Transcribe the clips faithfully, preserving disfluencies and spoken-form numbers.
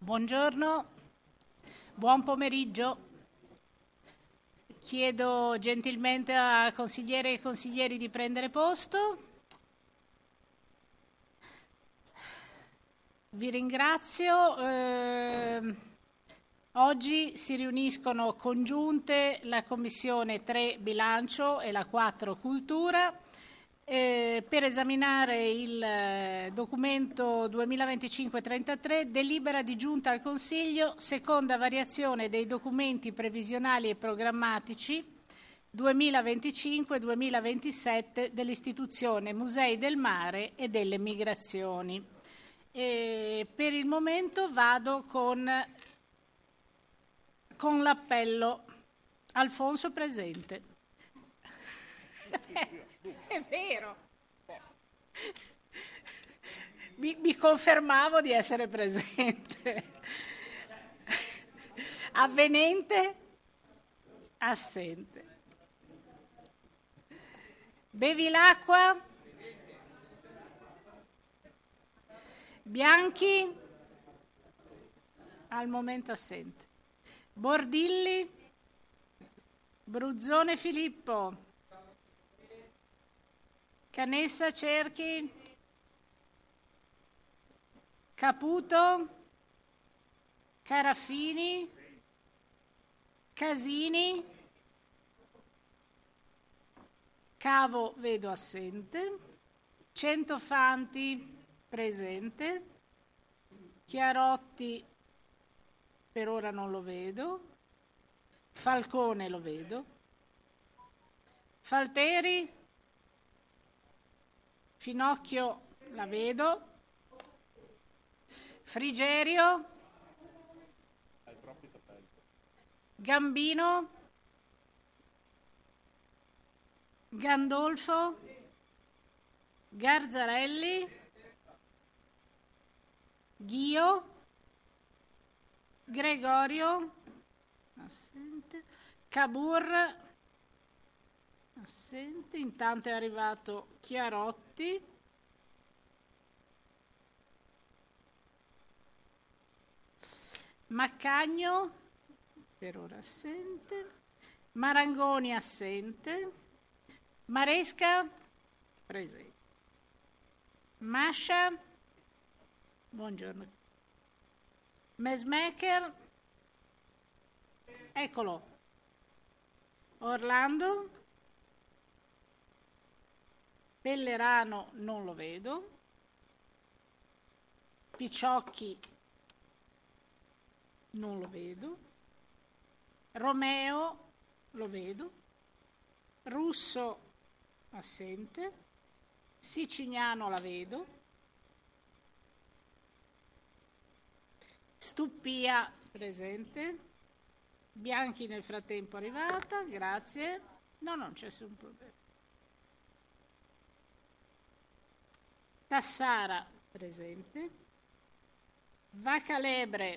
Buongiorno, buon pomeriggio. Chiedo gentilmente a consigliere e consiglieri di prendere posto. Vi ringrazio. Eh, oggi si riuniscono congiunte la Commissione tre Bilancio e la quattro Cultura eh, per esaminare il eh, documento duemilaventicinque trentatré, delibera di giunta al Consiglio, seconda variazione dei documenti previsionali e programmatici duemilaventicinque duemilaventisette dell'istituzione Musei del Mare e delle Migrazioni. E per il momento vado con, con l'appello. Alfonso presente. È vero. Mi, mi confermavo di essere presente. Avvenente? Assente. Bevilacqua? Bianchi? Al momento assente. Bordilli? Bruzzone Filippo? Canessa Cerchi? Caputo? Caraffini? Casini? Cavo vedo assente. Centofanti presente. Chiarotti per ora non lo vedo. Falcone lo vedo. Falteri? Finocchio la vedo. Frigerio? Gambino? Gandolfo? Garzarelli? Ghio? Gregorio? Assente. Cabur? Assente. Intanto è arrivato Chiarotti. Maccagno? Per ora assente. Marangoni assente. Maresca? Presente. Mascia? Buongiorno. Mesmaker? Eccolo. Orlando? Pellerano non lo vedo. Picciocchi non lo vedo. Romeo lo vedo. Russo assente. Siciliano la vedo. Stuppia presente. Bianchi nel frattempo arrivata, grazie. No, non c'è nessun problema. Tassara presente. Vacalebre.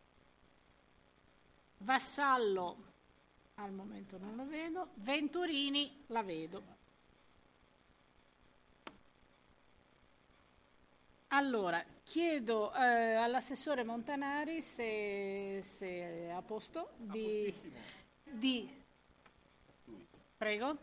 Vassallo al momento non lo vedo. Venturini la vedo. Allora, chiedo eh, all'assessore Montanari se, se è a posto di, di... Prego.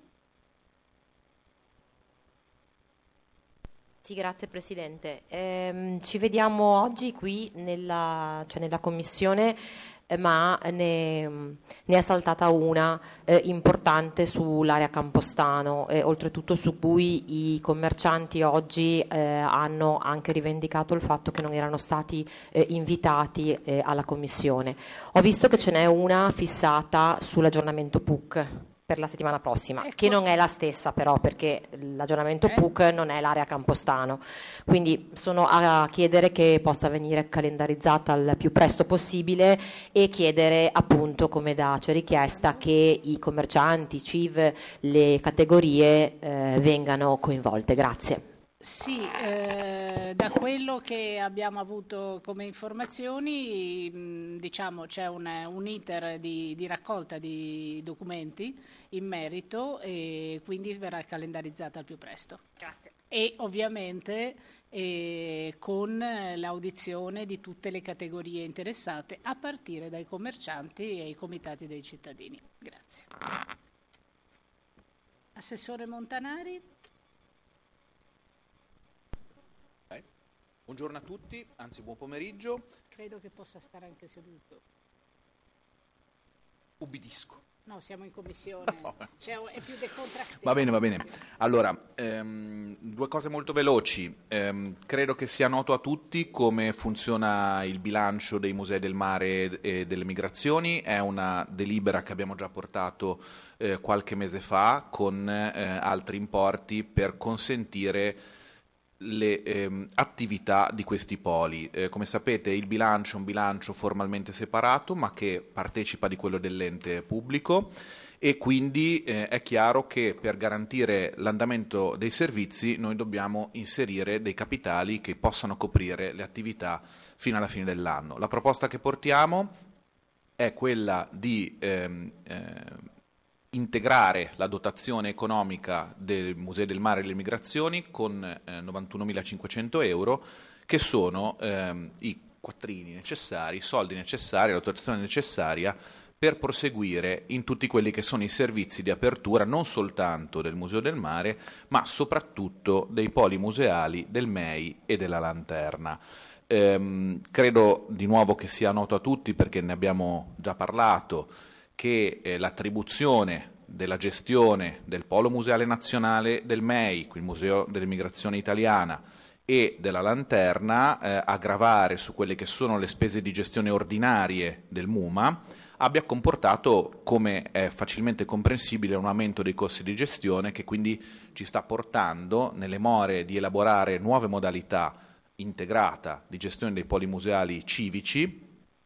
Sì, grazie Presidente. Eh, ci vediamo oggi qui nella, cioè nella Commissione, eh, ma ne, ne è saltata una eh, importante sull'area Campostano, e oltretutto su cui i commercianti oggi eh, hanno anche rivendicato il fatto che non erano stati eh, invitati eh, alla Commissione. Ho visto che ce n'è una fissata sull'aggiornamento P U C per la settimana prossima, ecco. Che non è la stessa però, perché l'aggiornamento eh. P U C non è l'area Campostano, quindi sono a chiedere che possa venire calendarizzata al più presto possibile e chiedere appunto, come da c'è richiesta, che i commercianti, C I V, le categorie eh, vengano coinvolte. Grazie. Sì, eh, da quello che abbiamo avuto come informazioni, mh, diciamo c'è un, un iter di, di raccolta di documenti in merito e quindi verrà calendarizzata al più presto. Grazie. E ovviamente eh, con l'audizione di tutte le categorie interessate, a partire dai commercianti e i comitati dei cittadini. Grazie. Assessore Montanari. Buongiorno a tutti, anzi buon pomeriggio. Credo che possa stare anche seduto. Ubbidisco. No, siamo in commissione, no. Cioè, è più decontractato. Va bene, va bene. Allora, ehm, due cose molto veloci. Ehm, credo che sia noto a tutti come funziona il bilancio dei musei del mare e delle migrazioni. È una delibera che abbiamo già portato eh, qualche mese fa con eh, altri importi per consentire le ehm, attività di questi poli. Eh, come sapete il bilancio è un bilancio formalmente separato ma che partecipa di quello dell'ente pubblico e quindi eh, è chiaro che per garantire l'andamento dei servizi noi dobbiamo inserire dei capitali che possano coprire le attività fino alla fine dell'anno. La proposta che portiamo è quella di ehm, eh, integrare la dotazione economica del Museo del Mare e delle Migrazioni con eh, novantunomilacinquecento euro, che sono ehm, i quattrini necessari, i soldi necessari, la dotazione necessaria per proseguire in tutti quelli che sono i servizi di apertura non soltanto del Museo del Mare, ma soprattutto dei poli museali del M E I e della Lanterna. Ehm, credo di nuovo che sia noto a tutti, perché ne abbiamo già parlato, che eh, l'attribuzione della gestione del Polo Museale Nazionale del M E I, il Museo dell'Emigrazione Italiana, e della Lanterna, eh, a gravare su quelle che sono le spese di gestione ordinarie del M U M A, abbia comportato, come è facilmente comprensibile, un aumento dei costi di gestione che quindi ci sta portando, nelle more di elaborare nuove modalità integrata di gestione dei poli museali civici,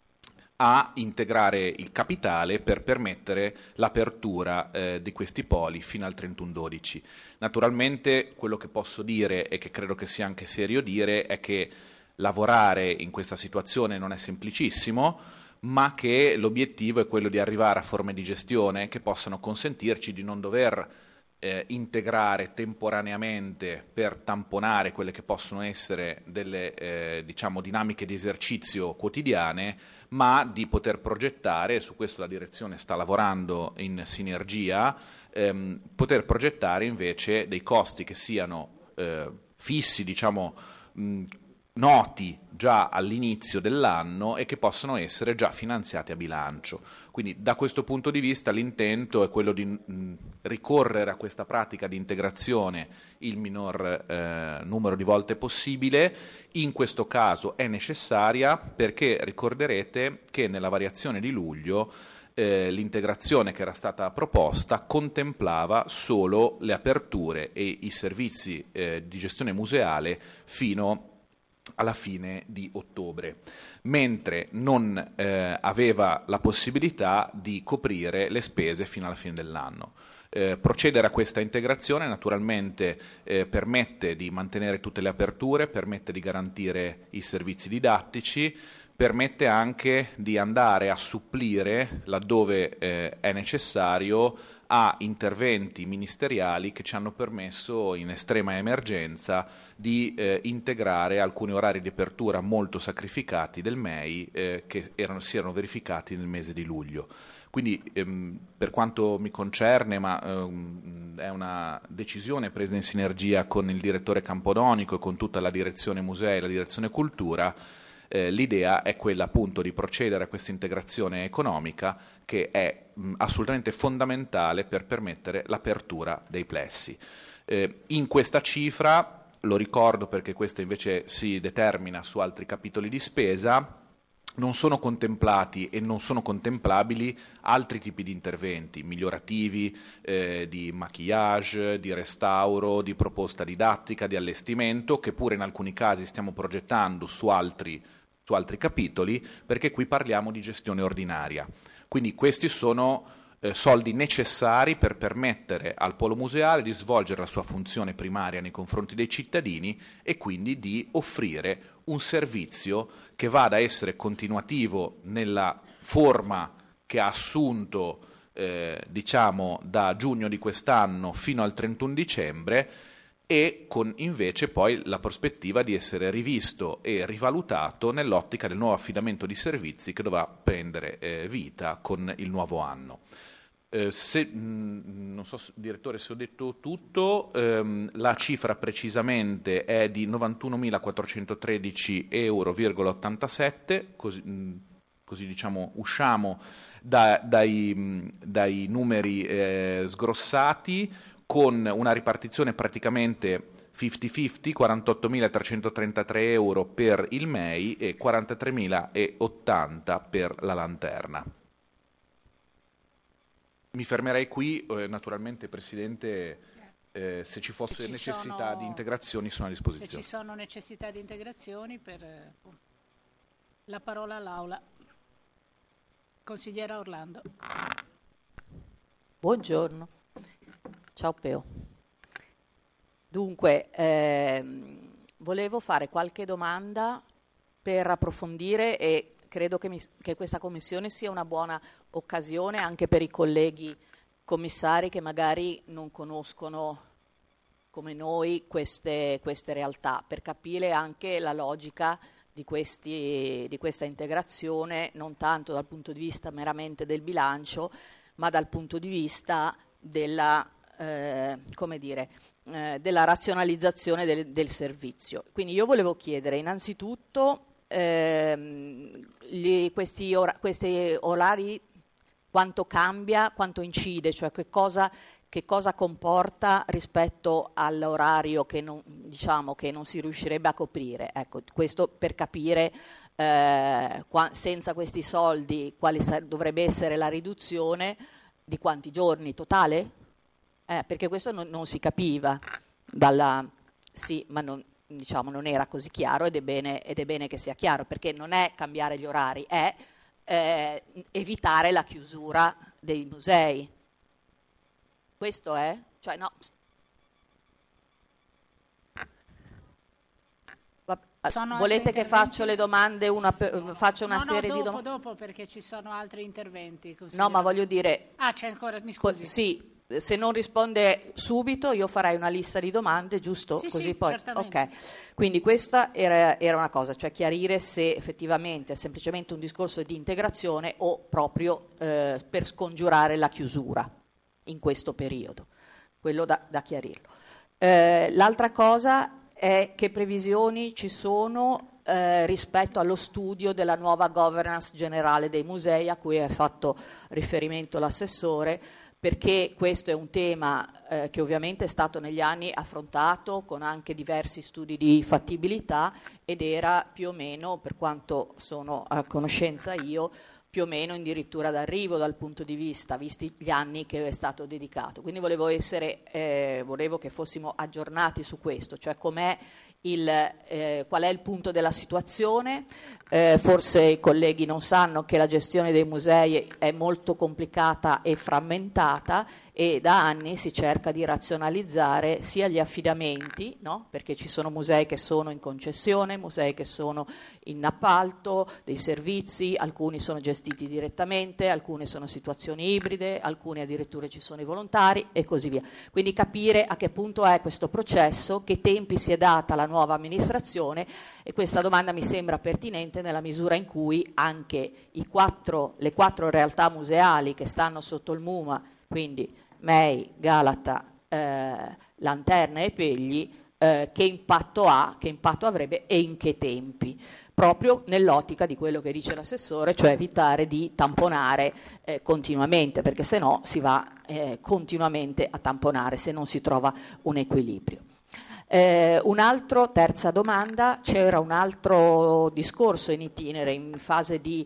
a integrare il capitale per permettere l'apertura eh, di questi poli fino al trentuno dodici. Naturalmente quello che posso dire, e che credo che sia anche serio dire, è che lavorare in questa situazione non è semplicissimo, ma che l'obiettivo è quello di arrivare a forme di gestione che possano consentirci di non dover eh, integrare temporaneamente per tamponare quelle che possono essere delle eh, diciamo, dinamiche di esercizio quotidiane, ma di poter progettare, e su questo la direzione sta lavorando in sinergia, ehm, poter progettare invece dei costi che siano eh, fissi, diciamo, mh, noti già all'inizio dell'anno e che possono essere già finanziati a bilancio. Quindi da questo punto di vista l'intento è quello di mh, ricorrere a questa pratica di integrazione il minor eh, numero di volte possibile. In questo caso è necessaria perché ricorderete che nella variazione di luglio eh, l'integrazione che era stata proposta contemplava solo le aperture e i servizi eh, di gestione museale fino alla fine di ottobre, mentre non eh, aveva la possibilità di coprire le spese fino alla fine dell'anno. Eh, procedere a questa integrazione naturalmente eh, permette di mantenere tutte le aperture, permette di garantire i servizi didattici, permette anche di andare a supplire, laddove eh, è necessario, a interventi ministeriali che ci hanno permesso in estrema emergenza di eh, integrare alcuni orari di apertura molto sacrificati del M E I eh, che erano, si erano verificati nel mese di luglio. Quindi ehm, per quanto mi concerne, ma ehm, è una decisione presa in sinergia con il direttore Campodonico e con tutta la direzione musei e la direzione cultura, Eh, l'idea è quella appunto di procedere a questa integrazione economica che è mh, assolutamente fondamentale per permettere l'apertura dei plessi. Eh, in questa cifra, lo ricordo perché questa invece si determina su altri capitoli di spesa, non sono contemplati e non sono contemplabili altri tipi di interventi migliorativi, eh, di maquillage, di restauro, di proposta didattica, di allestimento, che pure in alcuni casi stiamo progettando su altri su altri capitoli, perché qui parliamo di gestione ordinaria. Quindi questi sono eh, soldi necessari per permettere al polo museale di svolgere la sua funzione primaria nei confronti dei cittadini e quindi di offrire un servizio che vada a essere continuativo nella forma che ha assunto eh, diciamo da giugno di quest'anno fino al trentuno dicembre, e con invece poi la prospettiva di essere rivisto e rivalutato nell'ottica del nuovo affidamento di servizi che dovrà prendere eh, vita con il nuovo anno. Eh, se, mh, non so, direttore, se ho detto tutto, ehm, la cifra precisamente è di novantunomilaquattrocentotredici euro, ottantasette, così, mh, così diciamo usciamo da, dai, mh, dai numeri eh, sgrossati, con una ripartizione praticamente cinquanta cinquanta, quarantottomilatrecentotrentatré euro per il M E I e quarantatremilaottanta per la lanterna. Mi fermerei qui, eh, naturalmente Presidente, eh, se ci fosse ci necessità sono, di integrazioni sono a disposizione. Se ci sono necessità di integrazioni, per eh, la parola all'Aula. Consigliera Orlando. Buongiorno. Ciao Peo. Dunque, ehm, volevo fare qualche domanda per approfondire, e credo che, mi, che questa commissione sia una buona occasione anche per i colleghi commissari che magari non conoscono come noi queste, queste realtà, per capire anche la logica di, questi, di questa integrazione, non tanto dal punto di vista meramente del bilancio, ma dal punto di vista della Eh, come dire, eh, della razionalizzazione del, del servizio. Quindi io volevo chiedere innanzitutto ehm, gli, questi, ora, questi orari quanto cambia, quanto incide, cioè che cosa, che cosa comporta rispetto all'orario che non, diciamo, che non si riuscirebbe a coprire. Ecco, questo per capire eh, qua, senza questi soldi quale sa- dovrebbe essere la riduzione, di quanti giorni totale? Eh, perché questo non, non si capiva dalla sì, ma non, diciamo, non era così chiaro, ed è bene, ed è bene che sia chiaro, perché non è cambiare gli orari, è eh, evitare la chiusura dei musei. Questo è? Cioè no. Sono Volete che faccio le domande, una per, faccio una no, serie no, dopo, di domande? dopo, perché ci sono altri interventi. No, ma voglio dire... Ah, c'è ancora, mi scusi. Sì, se non risponde subito io farei una lista di domande, giusto? Sì, Così sì, poi. certamente. Ok, quindi questa era, era una cosa, cioè chiarire se effettivamente è semplicemente un discorso di integrazione o proprio eh, per scongiurare la chiusura in questo periodo, quello da, da chiarirlo. Eh, l'altra cosa è che previsioni ci sono eh, rispetto allo studio della nuova governance generale dei musei a cui ha fatto riferimento l'assessore, perché questo è un tema eh, che ovviamente è stato negli anni affrontato con anche diversi studi di fattibilità, ed era più o meno, per quanto sono a conoscenza io, più o meno addirittura d'arrivo dal punto di vista, visti gli anni che è stato dedicato. Quindi volevo essere, eh, volevo che fossimo aggiornati su questo, cioè com'è il, eh, qual è il punto della situazione. Eh, forse i colleghi non sanno che la gestione dei musei è molto complicata e frammentata, e da anni si cerca di razionalizzare sia gli affidamenti, no? Perché ci sono musei che sono in concessione, musei che sono in appalto dei servizi, alcuni sono gestiti direttamente, alcune sono situazioni ibride, alcuni addirittura ci sono i volontari e così via. Quindi capire a che punto è questo processo, che tempi si è data la nuova amministrazione, e questa domanda mi sembra pertinente nella misura in cui anche i quattro, le quattro realtà museali che stanno sotto il M U M A, quindi M E I, Galata, eh, Lanterna e Pegli, eh, che impatto ha, che impatto avrebbe e in che tempi, proprio nell'ottica di quello che dice l'assessore, cioè evitare di tamponare eh, continuamente, perché se no si va eh, continuamente a tamponare se non si trova un equilibrio. Eh, un altro, terza domanda, c'era un altro discorso in itinere, in fase di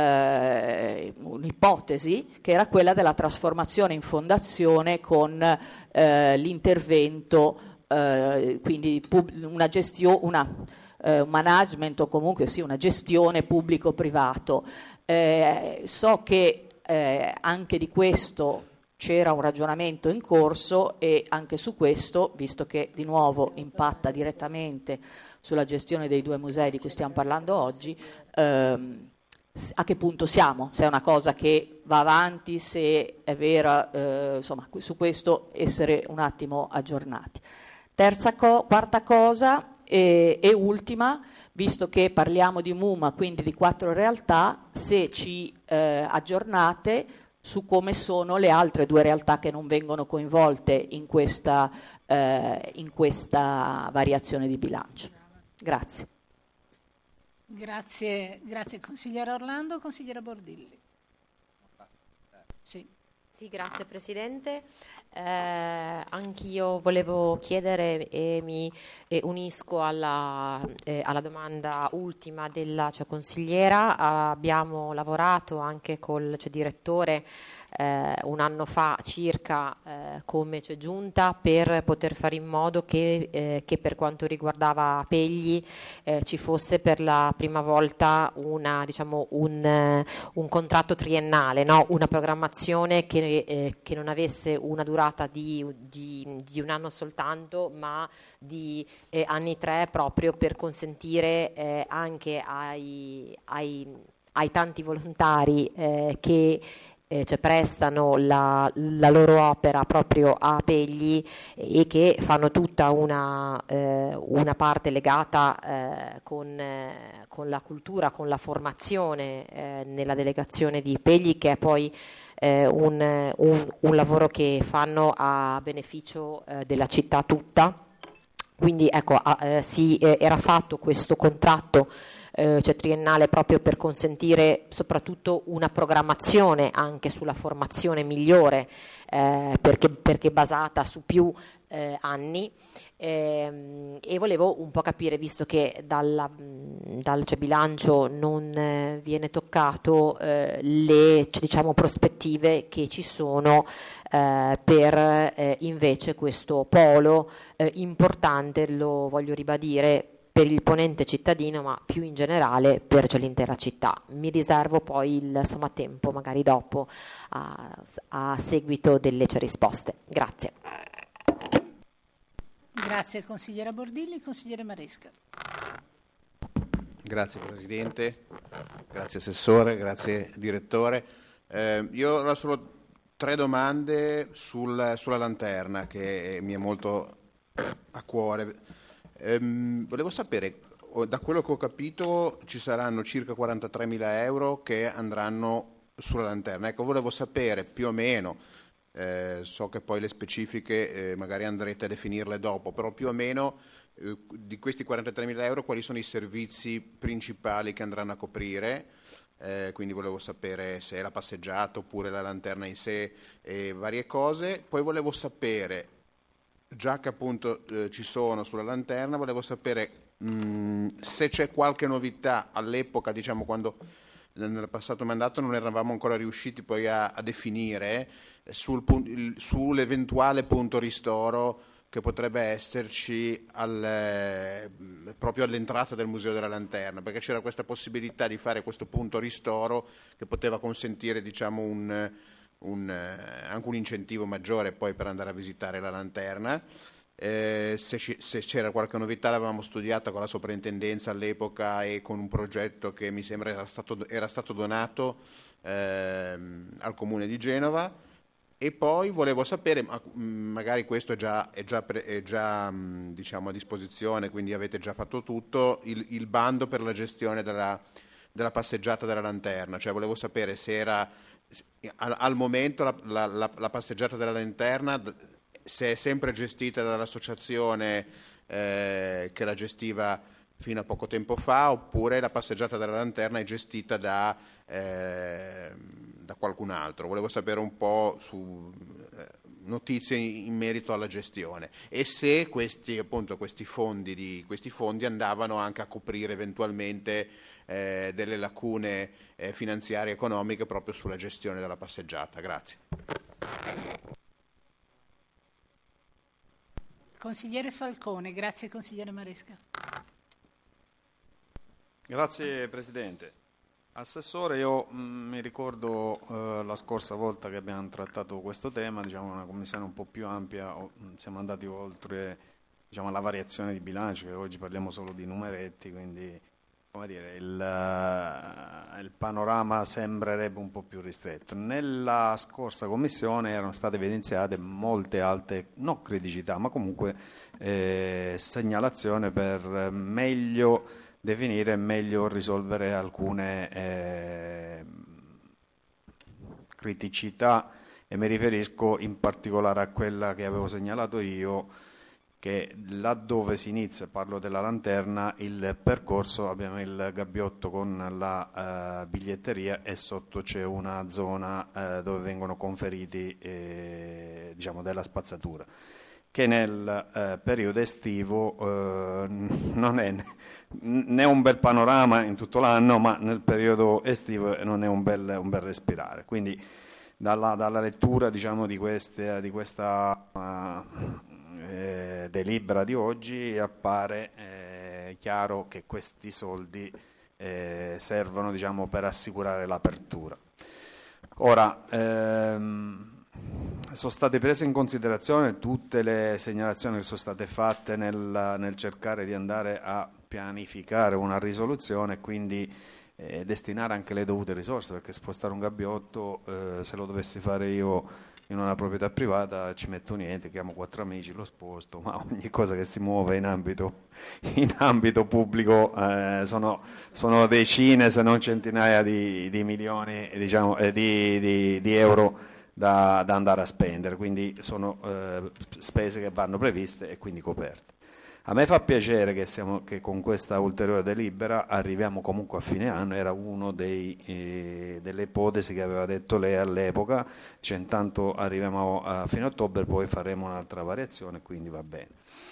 eh, un'ipotesi, che era quella della trasformazione in fondazione con eh, l'intervento, eh, quindi pub- una gestione, una, eh, un management o comunque sì, una gestione pubblico-privato. Eh, so che eh, anche di questo c'era un ragionamento in corso e anche su questo, visto che di nuovo impatta direttamente sulla gestione dei due musei di cui stiamo parlando oggi, ehm, a che punto siamo? Se è una cosa che va avanti, se è vera, eh, insomma, su questo essere un attimo aggiornati. Terza co- quarta cosa e, e ultima, visto che parliamo di MUMA, quindi di quattro realtà, se ci eh, aggiornate su come sono le altre due realtà che non vengono coinvolte in questa, eh, in questa variazione di bilancio. Grazie. Grazie, grazie consigliera Orlando. Consigliera Bordilli. Sì. Sì, grazie Presidente. Eh, anch'io volevo chiedere e mi e unisco alla, eh, alla domanda ultima della cioè, consigliera. Abbiamo lavorato anche col cioè, direttore eh, un anno fa circa eh, come cioè, giunta per poter fare in modo che, eh, che per quanto riguardava Pegli eh, ci fosse per la prima volta una, diciamo, un, eh, un contratto triennale, no? Una programmazione che, eh, che non avesse una durata di, di, di un anno soltanto, ma di eh, anni tre, proprio per consentire eh, anche ai, ai, ai tanti volontari eh, che Eh, cioè prestano la, la loro opera proprio a Pegli e che fanno tutta una, eh, una parte legata eh, con, eh, con la cultura, con la formazione eh, nella delegazione di Pegli, che è poi eh, un, un, un lavoro che fanno a beneficio eh, della città tutta. Quindi ecco, eh, si eh, era fatto questo contratto eh, cioè triennale proprio per consentire soprattutto una programmazione anche sulla formazione migliore eh, perché, perché basata su più eh, anni eh, e volevo un po' capire, visto che dalla, dal cioè, bilancio non eh, viene toccato eh, le cioè, diciamo, prospettive che ci sono eh, per eh, invece questo polo eh, importante, lo voglio ribadire, per il ponente cittadino, ma più in generale per cioè, l'intera città. Mi riservo poi il insomma, tempo, magari dopo, a, a seguito delle cioè, risposte. Grazie. Grazie consigliera Bordilli. Consigliere Maresca. Grazie Presidente, grazie Assessore, grazie Direttore. Eh, io ho solo tre domande sul, sulla lanterna che mi è molto a cuore. Ehm, volevo sapere, da quello che ho capito ci saranno circa quarantatremila euro che andranno sulla lanterna. Ecco, volevo sapere più o meno, eh, so che poi le specifiche eh, magari andrete a definirle dopo, però più o meno eh, di questi quarantatremila euro quali sono i servizi principali che andranno a coprire. Eh, quindi volevo sapere se è la passeggiata oppure la lanterna in sé e varie cose. Poi volevo sapere, già che appunto eh, ci sono sulla lanterna, volevo sapere mh, se c'è qualche novità all'epoca, diciamo quando nel passato mandato non eravamo ancora riusciti poi a, a definire eh, sul pun- il, sull'eventuale punto ristoro che potrebbe esserci al, eh, proprio all'entrata del Museo della Lanterna, perché c'era questa possibilità di fare questo punto ristoro che poteva consentire diciamo un Un, eh, anche un incentivo maggiore poi per andare a visitare la lanterna. Eh, se, ci, se c'era qualche novità l'avevamo studiata con la soprintendenza all'epoca e con un progetto che mi sembra era stato, era stato donato ehm, al Comune di Genova. E poi volevo sapere, ma, magari questo è già, è già, è già mh, diciamo a disposizione, quindi avete già fatto tutto, il, il bando per la gestione della, della passeggiata della lanterna, cioè volevo sapere se era Al, al momento la, la, la, la passeggiata della lanterna se è sempre gestita dall'associazione eh, che la gestiva fino a poco tempo fa, oppure la passeggiata della lanterna è gestita da, eh, da qualcun altro. Volevo sapere un po' su eh, notizie in, in merito alla gestione e se questi, appunto, questi, fondi di, questi fondi andavano anche a coprire eventualmente eh, delle lacune eh, finanziarie e economiche proprio sulla gestione della passeggiata. Grazie. Consigliere Falcone. Grazie consigliere Maresca. Grazie Presidente. Assessore, io mh, mi ricordo eh, la scorsa volta che abbiamo trattato questo tema, diciamo una commissione un po' più ampia, o, mh, siamo andati oltre, diciamo, la variazione di bilancio, che oggi parliamo solo di numeretti, quindi come dire, il, uh, il panorama sembrerebbe un po' più ristretto. Nella scorsa commissione erano state evidenziate molte altre, non criticità, ma comunque eh, segnalazioni per meglio definire e meglio risolvere alcune eh, criticità, e mi riferisco in particolare a quella che avevo segnalato io, che laddove si inizia, parlo della lanterna, il percorso, abbiamo il gabbiotto con la uh, biglietteria e sotto c'è una zona uh, dove vengono conferiti eh, diciamo della spazzatura, che nel uh, periodo estivo uh, non è né un bel panorama in tutto l'anno, ma nel periodo estivo non è un bel, un bel respirare. Quindi dalla, dalla lettura, diciamo, di, queste, di questa uh, Eh, delibera di oggi appare eh, chiaro che questi soldi eh, servono, diciamo, per assicurare l'apertura. Ora, ehm, sono state prese in considerazione tutte le segnalazioni che sono state fatte nel, nel cercare di andare a pianificare una risoluzione e quindi eh, destinare anche le dovute risorse, perché spostare un gabbiotto, eh, se lo dovessi fare io in una proprietà privata ci metto niente, chiamo quattro amici, lo sposto, ma ogni cosa che si muove in ambito, in ambito pubblico eh, sono, sono decine se non centinaia di, di milioni, diciamo, eh, di, di, di euro da, da andare a spendere, quindi sono eh, spese che vanno previste e quindi coperte. A me fa piacere che, siamo, che con questa ulteriore delibera arriviamo comunque a fine anno, era una eh, delle ipotesi che aveva detto lei all'epoca, cioè intanto arriviamo a fine ottobre, poi faremo un'altra variazione, quindi va bene.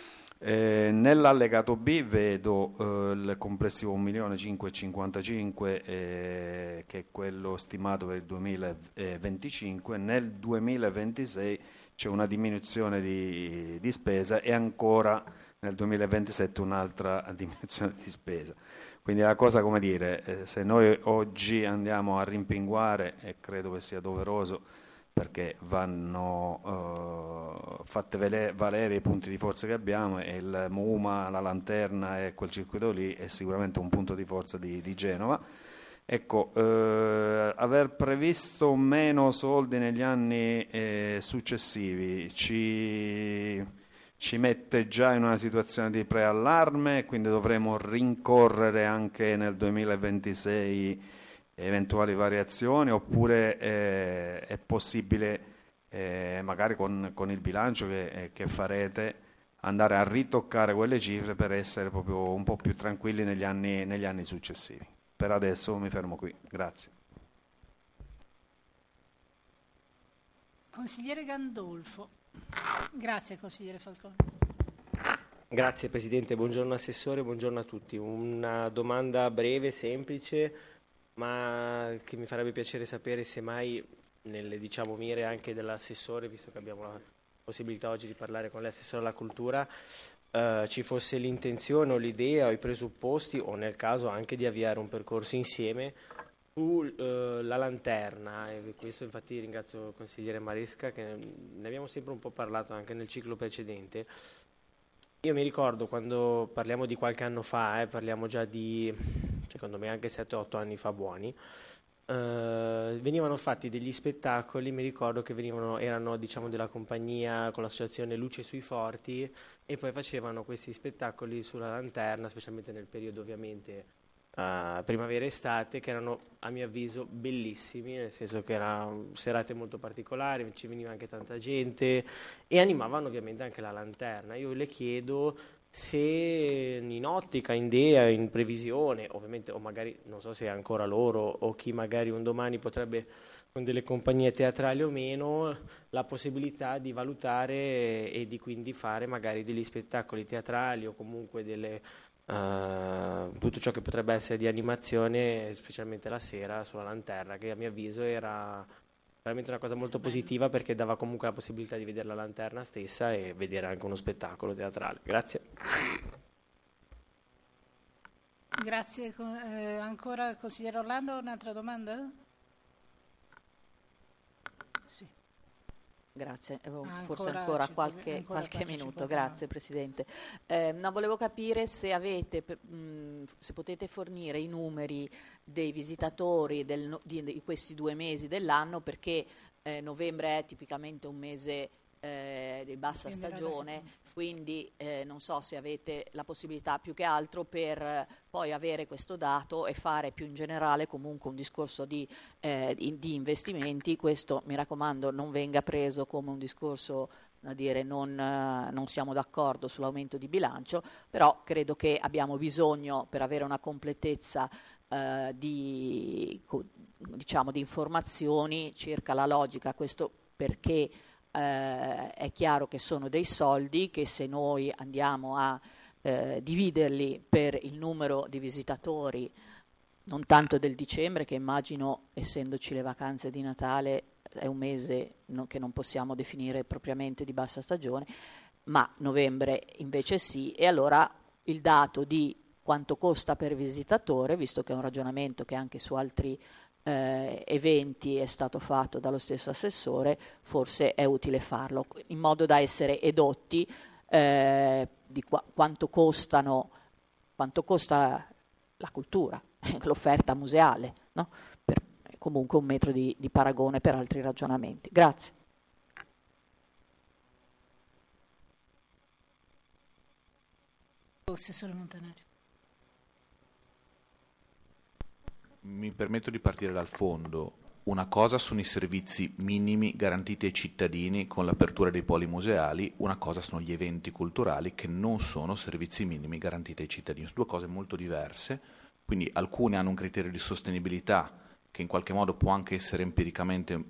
Eh, nell'allegato B vedo eh, il complessivo un milione cinquecentocinquantacinque eh, che è quello stimato per il duemilaventicinque, nel duemilaventisei c'è una diminuzione di, di spesa e ancora nel duemilaventisette un'altra diminuzione di spesa. Quindi la cosa, come dire, eh, se noi oggi andiamo a rimpinguare, e credo che sia doveroso perché vanno eh, fatte vele- valere i punti di forza che abbiamo, e il MUMA, la lanterna e quel circuito lì è sicuramente un punto di forza di, di Genova. Ecco, eh, aver previsto meno soldi negli anni eh, successivi ci... ci mette già in una situazione di preallarme, quindi dovremo rincorrere anche nel duemilaventisei eventuali variazioni, oppure eh, è possibile, eh, magari con, con il bilancio che, eh, che farete, andare a ritoccare quelle cifre per essere proprio un po' più tranquilli negli anni, negli anni successivi. Per adesso mi fermo qui. Grazie. Consigliere Gandolfo. Grazie consigliere Falcone. Grazie Presidente, buongiorno Assessore, buongiorno a tutti. Una domanda breve, semplice, ma che mi farebbe piacere sapere se mai nelle, diciamo, mire anche dell'Assessore, visto che abbiamo la possibilità oggi di parlare con l'Assessore alla Cultura, eh, ci fosse l'intenzione o l'idea o i presupposti, o nel caso anche di avviare un percorso insieme sulla uh, lanterna, e questo infatti ringrazio il consigliere Maresca, che ne abbiamo sempre un po' parlato anche nel ciclo precedente. Io mi ricordo quando parliamo di qualche anno fa, eh, parliamo già di secondo me anche sette otto anni fa buoni, uh, venivano fatti degli spettacoli, mi ricordo che venivano, erano diciamo della compagnia con l'associazione Luce sui Forti, e poi facevano questi spettacoli sulla lanterna, specialmente nel periodo ovviamente Uh, primavera e estate, che erano a mio avviso bellissimi, nel senso che erano serate molto particolari, ci veniva anche tanta gente e animavano ovviamente anche la lanterna. Io le chiedo se in ottica, in idea, in previsione, ovviamente, o magari non so se è ancora loro o chi magari un domani potrebbe, con delle compagnie teatrali o meno, la possibilità di valutare e di quindi fare magari degli spettacoli teatrali o comunque delle Uh, tutto ciò che potrebbe essere di animazione, specialmente la sera, sulla lanterna, che a mio avviso era veramente una cosa molto positiva, perché dava comunque la possibilità di vedere la lanterna stessa e vedere anche uno spettacolo teatrale. Grazie. Grazie. Eh, ancora consigliere Orlando, un'altra domanda? Sì. Grazie, eh, Ah, forse ancora ancora ci- qualche, ancora qualche qualche minuto, cinque grazie Presidente. Eh, no, volevo capire se avete, per- mh, se potete fornire i numeri dei visitatori del no- di, di questi due mesi dell'anno, perché eh, novembre è tipicamente un mese eh, di bassa Sembra stagione, quindi eh, non so se avete la possibilità più che altro per eh, poi avere questo dato e fare più in generale comunque un discorso di, eh, di, di investimenti. Questo, mi raccomando, non venga preso come un discorso a dire non, eh, non siamo d'accordo sull'aumento di bilancio, però credo che abbiamo bisogno, per avere una completezza eh, di, co- diciamo, di informazioni circa la logica, questo perché eh, è chiaro che sono dei soldi che se noi andiamo a eh, dividerli per il numero di visitatori, non tanto del dicembre, che immagino, essendoci le vacanze di Natale, è un mese no- che non possiamo definire propriamente di bassa stagione, ma novembre invece sì, e allora il dato di quanto costa per visitatore, visto che è un ragionamento che anche su altri eh, eventi è stato fatto dallo stesso assessore, forse è utile farlo, in modo da essere edotti eh, di qua- quanto costano, quanto costa la cultura, l'offerta museale, no? Per, è comunque un metro di, di paragone per altri ragionamenti. Grazie. Assessore Montanari. Mi permetto di partire dal fondo. Una cosa sono i servizi minimi garantiti ai cittadini con l'apertura dei poli museali, una cosa sono gli eventi culturali che non sono servizi minimi garantiti ai cittadini. Sono due cose molto diverse, quindi alcune hanno un criterio di sostenibilità che in qualche modo può anche essere empiricamente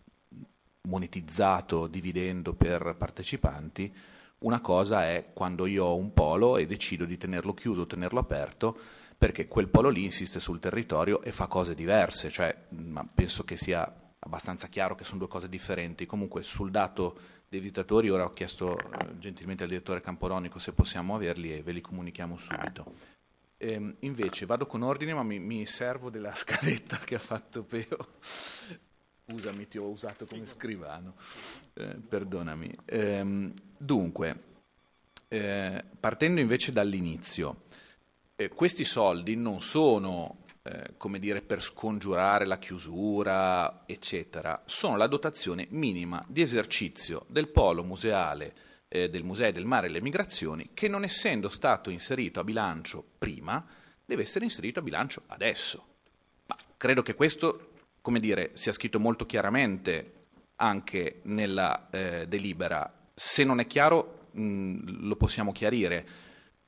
monetizzato dividendo per partecipanti. Una cosa è quando io ho un polo e decido di tenerlo chiuso o tenerlo aperto, perché quel polo lì insiste sul territorio e fa cose diverse, cioè, ma penso che sia abbastanza chiaro che sono due cose differenti. Comunque sul dato dei visitatori ora ho chiesto eh, gentilmente al direttore Campodonico se possiamo averli e ve li comunichiamo subito. Ehm, invece vado con ordine, ma mi, mi servo della scaletta che ha fatto Peo. Scusami, ti ho usato come scrivano, eh, perdonami. Ehm, dunque, eh, partendo invece dall'inizio, Eh, questi soldi non sono, eh, come dire, per scongiurare la chiusura, eccetera, sono la dotazione minima di esercizio del polo museale, eh, del Museo del Mare e delle Migrazioni, che non essendo stato inserito a bilancio prima, deve essere inserito a bilancio adesso. Ma credo che questo, come dire, sia scritto molto chiaramente anche nella eh, delibera. Se non è chiaro, mh, lo possiamo chiarire.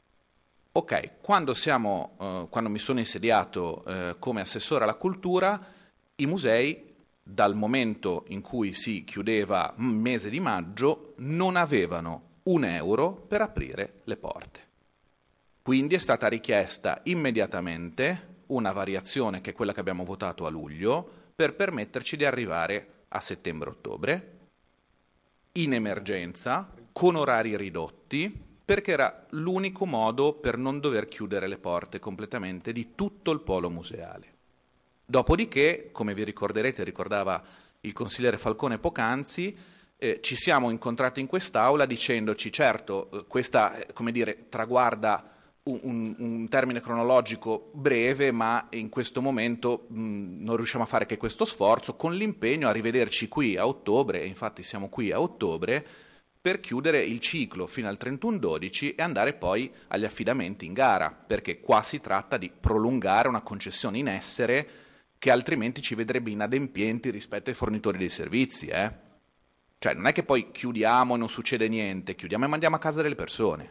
Ok, quando, siamo, eh, quando mi sono insediato eh, come assessore alla cultura, i musei, dal momento in cui si chiudeva il mese di maggio, non avevano un euro per aprire le porte. Quindi è stata richiesta immediatamente una variazione, che è quella che abbiamo votato a luglio, per permetterci di arrivare a settembre-ottobre, in emergenza, con orari ridotti, perché era l'unico modo per non dover chiudere le porte completamente di tutto il polo museale. Dopodiché, come vi ricorderete, ricordava il consigliere Falcone poc'anzi, eh, ci siamo incontrati in quest'aula dicendoci, certo, eh, questa, eh, come dire, traguarda un, un, un termine cronologico breve, ma in questo momento mh, non riusciamo a fare che questo sforzo, con l'impegno a rivederci qui a ottobre, e infatti siamo qui a ottobre, per chiudere il ciclo fino al trentuno dodici e andare poi agli affidamenti in gara, perché qua si tratta di prolungare una concessione in essere che altrimenti ci vedrebbe inadempienti rispetto ai fornitori dei servizi. Eh? Cioè non è che poi chiudiamo e non succede niente, chiudiamo e mandiamo a casa delle persone.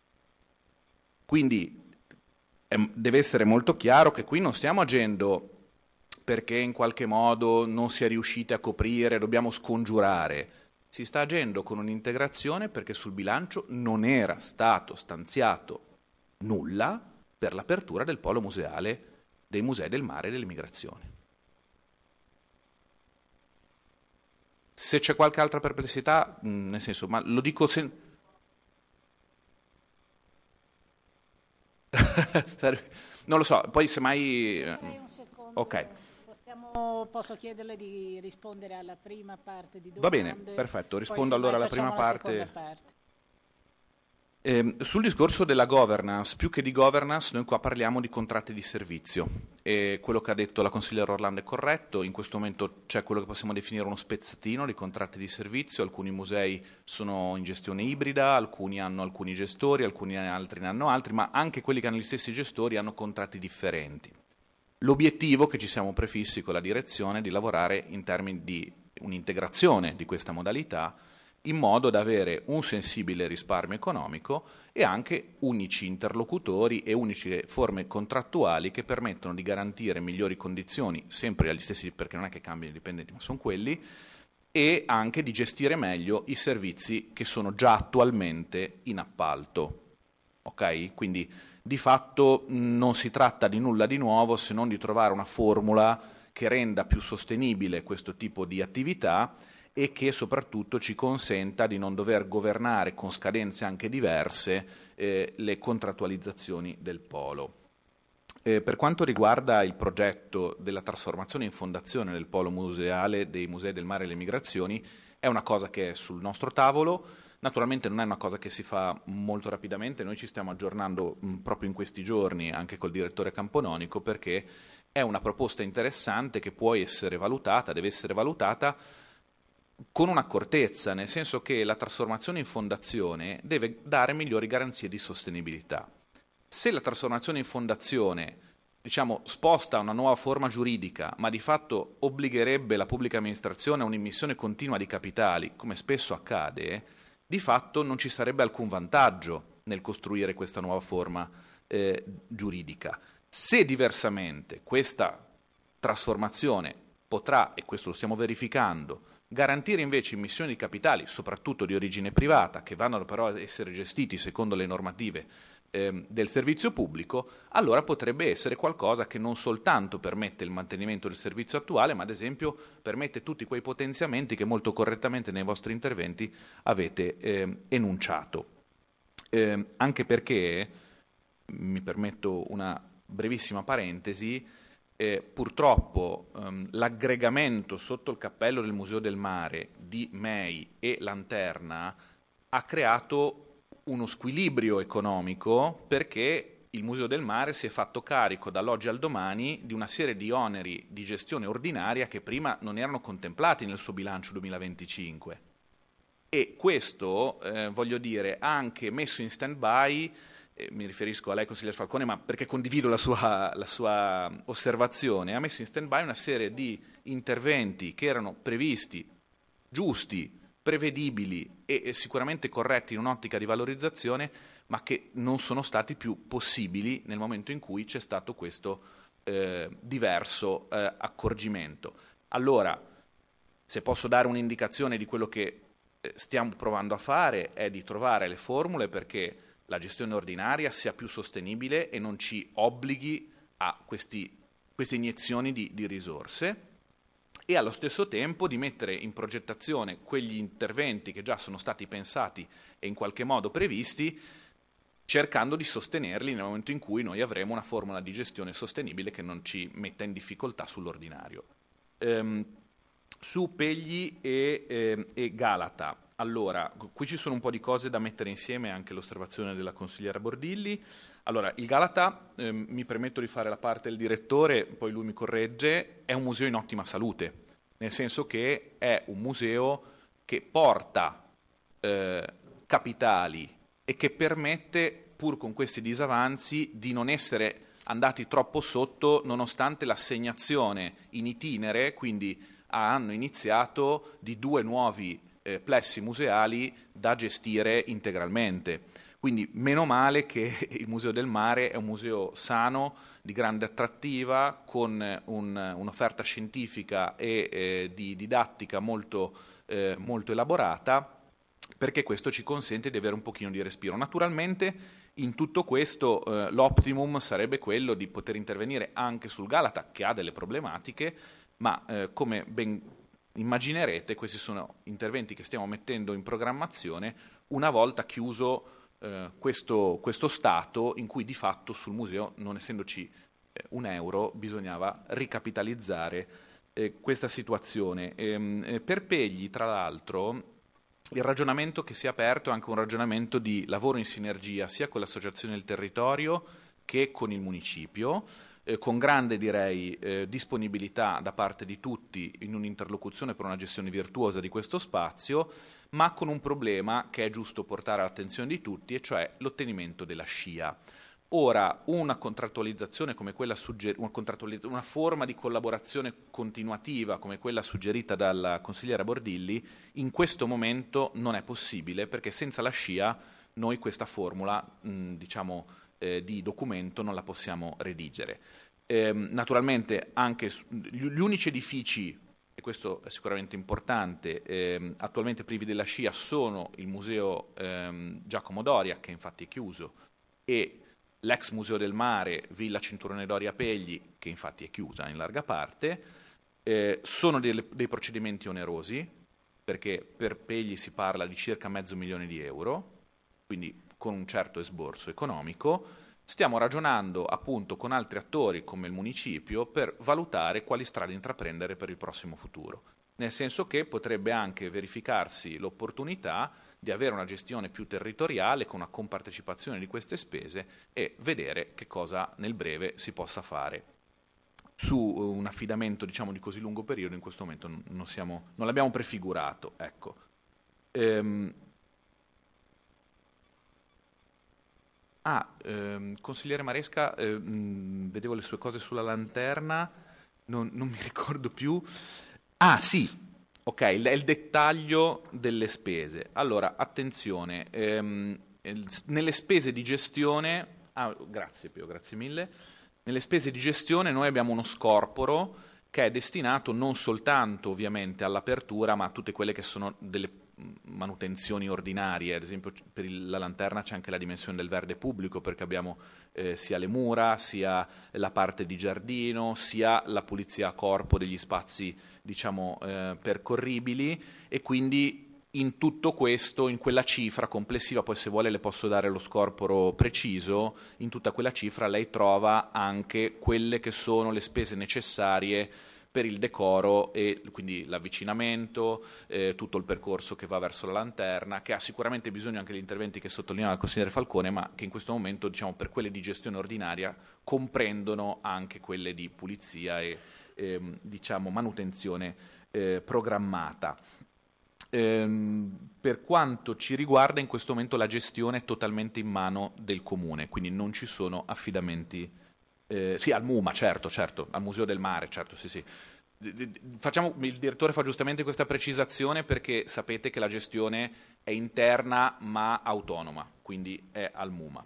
Quindi è, deve essere molto chiaro che qui non stiamo agendo perché in qualche modo non si è riusciti a coprire, dobbiamo scongiurare. Si sta agendo con un'integrazione perché sul bilancio non era stato stanziato nulla per l'apertura del polo museale dei Musei del Mare e delle Migrazioni. Se c'è qualche altra perplessità, mh, nel senso, ma lo dico sen- non lo so, poi semmai... Un secondo, ok. Possiamo, posso chiederle di rispondere alla prima parte di domande? Va bene, perfetto, rispondo allora alla prima parte. parte. Eh, sul discorso della governance, più che di governance, noi qua parliamo di contratti di servizio. E quello che ha detto la consigliera Orlando è corretto, in questo momento c'è quello che possiamo definire uno spezzatino di contratti di servizio, alcuni musei sono in gestione ibrida, alcuni hanno alcuni gestori, alcuni altri ne hanno altri, ma anche quelli che hanno gli stessi gestori hanno contratti differenti. L'obiettivo che ci siamo prefissi con la direzione è di lavorare in termini di un'integrazione di questa modalità, in modo da avere un sensibile risparmio economico e anche unici interlocutori e unici forme contrattuali che permettono di garantire migliori condizioni, sempre agli stessi, perché non è che cambiano i dipendenti, ma sono quelli, e anche di gestire meglio i servizi che sono già attualmente in appalto. Ok? Quindi di fatto non si tratta di nulla di nuovo se non di trovare una formula che renda più sostenibile questo tipo di attività e che soprattutto ci consenta di non dover governare con scadenze anche diverse eh, le contrattualizzazioni del polo. Eh, per quanto riguarda il progetto della trasformazione in fondazione del polo museale dei Musei del Mare e delle Migrazioni, è una cosa che è sul nostro tavolo, naturalmente non è una cosa che si fa molto rapidamente, noi ci stiamo aggiornando mh, proprio in questi giorni anche col direttore Campononico, perché è una proposta interessante che può essere valutata, deve essere valutata con un'accortezza, nel senso che la trasformazione in fondazione deve dare migliori garanzie di sostenibilità. Se la trasformazione in fondazione, diciamo, sposta una nuova forma giuridica, ma di fatto obbligherebbe la pubblica amministrazione a un'immissione continua di capitali, come spesso accade, di fatto non ci sarebbe alcun vantaggio nel costruire questa nuova forma eh, giuridica. Se diversamente questa trasformazione potrà, e questo lo stiamo verificando, garantire invece immissioni di capitali, soprattutto di origine privata, che vanno però a essere gestiti secondo le normative ehm, del servizio pubblico, allora potrebbe essere qualcosa che non soltanto permette il mantenimento del servizio attuale, ma ad esempio permette tutti quei potenziamenti che molto correttamente nei vostri interventi avete ehm, enunciato. Eh, anche perché, mi permetto una brevissima parentesi, Eh, purtroppo ehm, l'aggregamento sotto il cappello del Museo del Mare di M E I e Lanterna ha creato uno squilibrio economico, perché il Museo del Mare si è fatto carico dall'oggi al domani di una serie di oneri di gestione ordinaria che prima non erano contemplati nel suo bilancio duemilaventicinque. E questo, eh, voglio dire, ha anche messo in stand-by, Eh, mi riferisco a lei, consigliere Falcone, ma perché condivido la sua, la sua osservazione, ha messo in stand-by una serie di interventi che erano previsti, giusti, prevedibili e, e sicuramente corretti in un'ottica di valorizzazione, ma che non sono stati più possibili nel momento in cui c'è stato questo eh, diverso eh, accorgimento. Allora, se posso dare un'indicazione di quello che eh, stiamo provando a fare, è di trovare le formule perché la gestione ordinaria sia più sostenibile e non ci obblighi a questi, queste iniezioni di, di risorse, e allo stesso tempo di mettere in progettazione quegli interventi che già sono stati pensati e in qualche modo previsti, cercando di sostenerli nel momento in cui noi avremo una formula di gestione sostenibile che non ci metta in difficoltà sull'ordinario. Ehm, su Pegli e, eh, e Galata, allora, qui ci sono un po' di cose da mettere insieme, anche l'osservazione della consigliera Bordilli. Allora, il Galata, ehm, mi permetto di fare la parte del direttore, poi lui mi corregge, è un museo in ottima salute, nel senso che è un museo che porta eh, capitali e che permette, pur con questi disavanzi, di non essere andati troppo sotto, nonostante l'assegnazione in itinere, quindi a anno iniziato, di due nuovi eh, plessi museali da gestire integralmente. Quindi meno male che il Museo del Mare è un museo sano, di grande attrattiva, con un, un'offerta scientifica e eh, di didattica molto, eh, molto elaborata, perché questo ci consente di avere un pochino di respiro. Naturalmente in tutto questo eh, l'optimum sarebbe quello di poter intervenire anche sul Galata, che ha delle problematiche, ma eh, come ben immaginerete questi sono interventi che stiamo mettendo in programmazione una volta chiuso eh, questo, questo stato in cui di fatto sul museo, non essendoci eh, un euro, bisognava ricapitalizzare eh, questa situazione. Ehm, eh, per Pegli, tra l'altro, il ragionamento che si è aperto è anche un ragionamento di lavoro in sinergia sia con l'associazione del territorio che con il municipio, eh, con grande, direi, eh, disponibilità da parte di tutti in un'interlocuzione per una gestione virtuosa di questo spazio, ma con un problema che è giusto portare all'attenzione di tutti, e cioè l'ottenimento della scia. Ora, una contrattualizzazione come quella sugger- una, contrattualizz- una forma di collaborazione continuativa come quella suggerita dalla consigliera Bordilli, in questo momento non è possibile, perché senza la scia noi questa formula, mh, diciamo, eh, di documento non la possiamo redigere. Eh, naturalmente anche su- gli unici edifici, e questo è sicuramente importante, ehm, attualmente privi della scia sono il museo ehm, Giacomo Doria, che infatti è chiuso, e l'ex Museo del Mare, Villa Cinturone Doria Pegli, che infatti è chiusa in larga parte. Eh, sono delle, dei procedimenti onerosi, perché per Pegli si parla di circa mezzo milione di euro, quindi con un certo esborso economico. Stiamo ragionando appunto con altri attori come il municipio per valutare quali strade intraprendere per il prossimo futuro, nel senso che potrebbe anche verificarsi l'opportunità di avere una gestione più territoriale con una compartecipazione di queste spese e vedere che cosa nel breve si possa fare. Su un affidamento, diciamo, di così lungo periodo in questo momento non, siamo, non l'abbiamo prefigurato. Ecco. Ehm, ah, ehm, consigliere Maresca, ehm, vedevo le sue cose sulla lanterna, non, non mi ricordo più. Ah sì, ok, è il dettaglio delle spese. Allora, attenzione, ehm, nelle spese di gestione, ah, grazie Pio, grazie mille, nelle spese di gestione noi abbiamo uno scorporo che è destinato non soltanto ovviamente all'apertura, ma a tutte quelle che sono delle manutenzioni ordinarie. Ad esempio per il, la lanterna c'è anche la dimensione del verde pubblico, perché abbiamo eh, sia le mura, sia la parte di giardino, sia la pulizia a corpo degli spazi, diciamo, eh, percorribili, e quindi in tutto questo, in quella cifra complessiva, poi se vuole le posso dare lo scorporo preciso, in tutta quella cifra lei trova anche quelle che sono le spese necessarie per il decoro, e quindi l'avvicinamento, eh, tutto il percorso che va verso la lanterna, che ha sicuramente bisogno anche di interventi che sottolineava il consigliere Falcone, ma che in questo momento, diciamo, per quelle di gestione ordinaria comprendono anche quelle di pulizia e ehm, diciamo manutenzione eh, programmata. Ehm, per quanto ci riguarda, in questo momento la gestione è totalmente in mano del comune, quindi non ci sono affidamenti. Eh, sì, al MUMA, certo, certo, al Museo del Mare, certo, sì, sì. Facciamo, il direttore fa giustamente questa precisazione, perché sapete che la gestione è interna ma autonoma, quindi è al MUMA.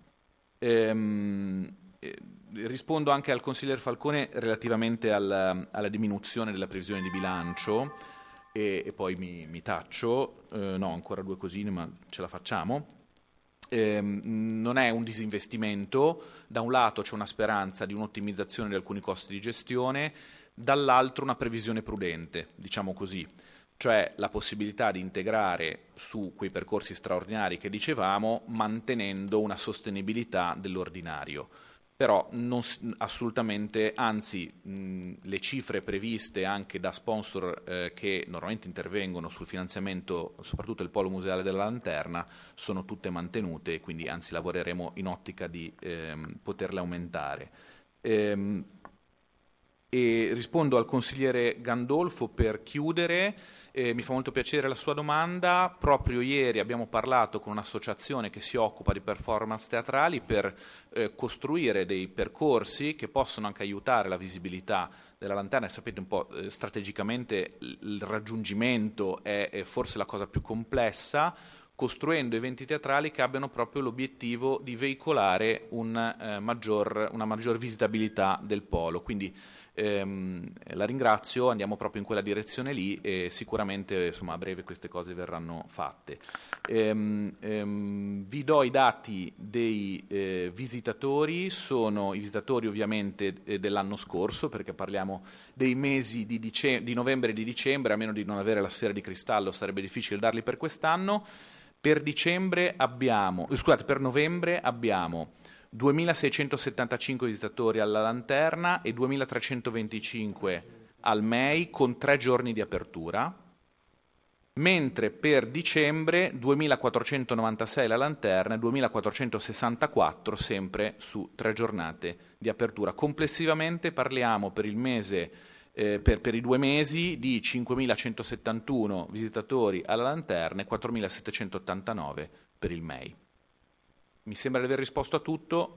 Ehm, eh, rispondo anche al consigliere Falcone relativamente alla, alla diminuzione della previsione di bilancio, e, e poi mi, mi taccio, eh, no, ancora due cosine, ma ce la facciamo. Eh, non è un disinvestimento, da un lato c'è una speranza di un'ottimizzazione di alcuni costi di gestione, dall'altro una previsione prudente, diciamo così, cioè la possibilità di integrare su quei percorsi straordinari che dicevamo, mantenendo una sostenibilità dell'ordinario. Però non, assolutamente, anzi, mh, le cifre previste anche da sponsor eh, che normalmente intervengono sul finanziamento, soprattutto del Polo Museale della Lanterna, sono tutte mantenute, e quindi anzi lavoreremo in ottica di ehm, poterle aumentare. Ehm, e rispondo al consigliere Gandolfo per chiudere. Eh, mi fa molto piacere la sua domanda. Proprio ieri abbiamo parlato con un'associazione che si occupa di performance teatrali per eh, costruire dei percorsi che possono anche aiutare la visibilità della lanterna. E sapete un po', eh, strategicamente il raggiungimento è, è forse la cosa più complessa, costruendo eventi teatrali che abbiano proprio l'obiettivo di veicolare un, eh, maggior, una maggior visitabilità del polo. Quindi ehm, la ringrazio, andiamo proprio in quella direzione lì, e sicuramente, insomma, a breve queste cose verranno fatte. Ehm, ehm, vi do i dati dei eh, visitatori. Sono i visitatori ovviamente eh, dell'anno scorso, perché parliamo dei mesi di, dice- di novembre e di dicembre, a meno di non avere la sfera di cristallo sarebbe difficile darli per quest'anno. Per dicembre abbiamo, scusate, per novembre abbiamo duemilaseicentosettantacinque visitatori alla Lanterna e duemilatrecentoventicinque al M E I con tre giorni di apertura, mentre per dicembre duemilaquattrocentonovantasei la Lanterna e duemilaquattrocentosessantaquattro sempre su tre giornate di apertura. Complessivamente parliamo per il mese, eh, per, per i due mesi di cinquemilacentosettantuno visitatori alla Lanterna e quattromilasettecentottantanove per il M E I. Mi sembra di aver risposto a tutto.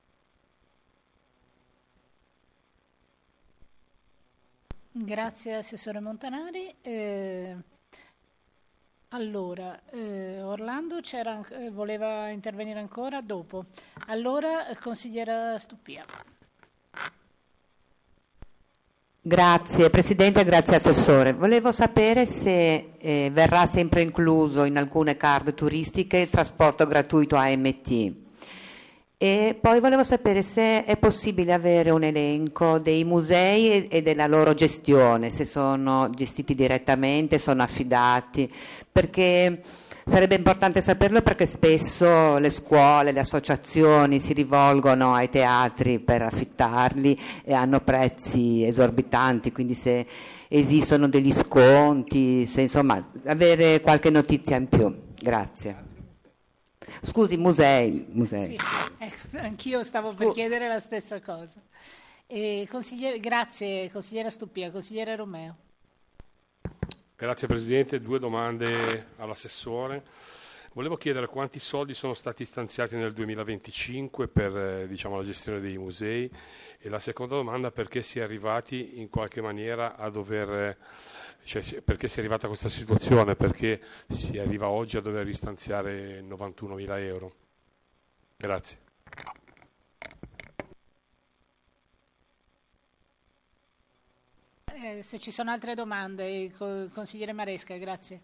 Grazie Assessore Montanari. Eh, allora, eh, Orlando c'era, eh, voleva intervenire ancora? Dopo. Allora, consigliera Stupia. Grazie Presidente, grazie Assessore. Volevo sapere se eh, verrà sempre incluso in alcune card turistiche il trasporto gratuito A M T. E poi volevo sapere se è possibile avere un elenco dei musei e della loro gestione, se sono gestiti direttamente, sono affidati, perché sarebbe importante saperlo, perché spesso le scuole, le associazioni si rivolgono ai teatri per affittarli e hanno prezzi esorbitanti, quindi se esistono degli sconti, se insomma avere qualche notizia in più. Grazie. Scusi, musei. musei. Sì, ecco, anch'io stavo Scu- per chiedere la stessa cosa. E consigliere, grazie consigliera Stupia. Consigliere Romeo. Grazie Presidente, due domande all'assessore. Volevo chiedere quanti soldi sono stati stanziati nel duemilaventicinque per eh, diciamo, la gestione dei musei, e la seconda domanda, perché si è arrivati in qualche maniera a dover, cioè perché si è arrivata a questa situazione, perché si arriva oggi a dover ristanziare novantunomila euro. Grazie. Eh, se ci sono altre domande, consigliere Maresca, grazie.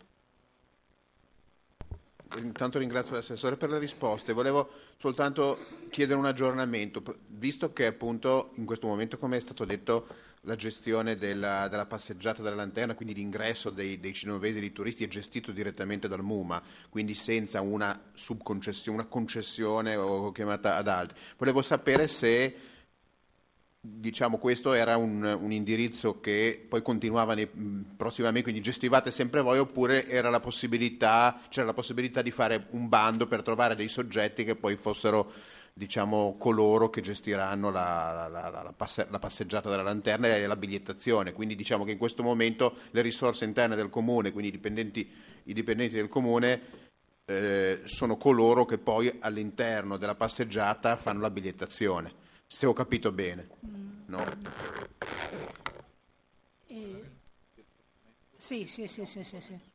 Intanto ringrazio l'assessore per le risposte. Volevo soltanto chiedere un aggiornamento, visto che appunto in questo momento, come è stato detto, la gestione della, della passeggiata della Lanterna, quindi l'ingresso dei, dei genovesi e dei turisti è gestito direttamente dal M U M A, quindi senza una subconcessione, una concessione o chiamata ad altri. Volevo sapere se diciamo questo era un, un indirizzo che poi continuava nei prossimi anni, quindi gestivate sempre voi, oppure era la possibilità, c'era la possibilità di fare un bando per trovare dei soggetti che poi fossero diciamo coloro che gestiranno la, la, la, la, passe, la passeggiata della Lanterna e la bigliettazione. Quindi diciamo che in questo momento le risorse interne del comune, quindi i dipendenti, i dipendenti del comune eh, sono coloro che poi all'interno della passeggiata fanno la bigliettazione, se ho capito bene. No. Eh, sì, sì, sì, sì, sì, sì.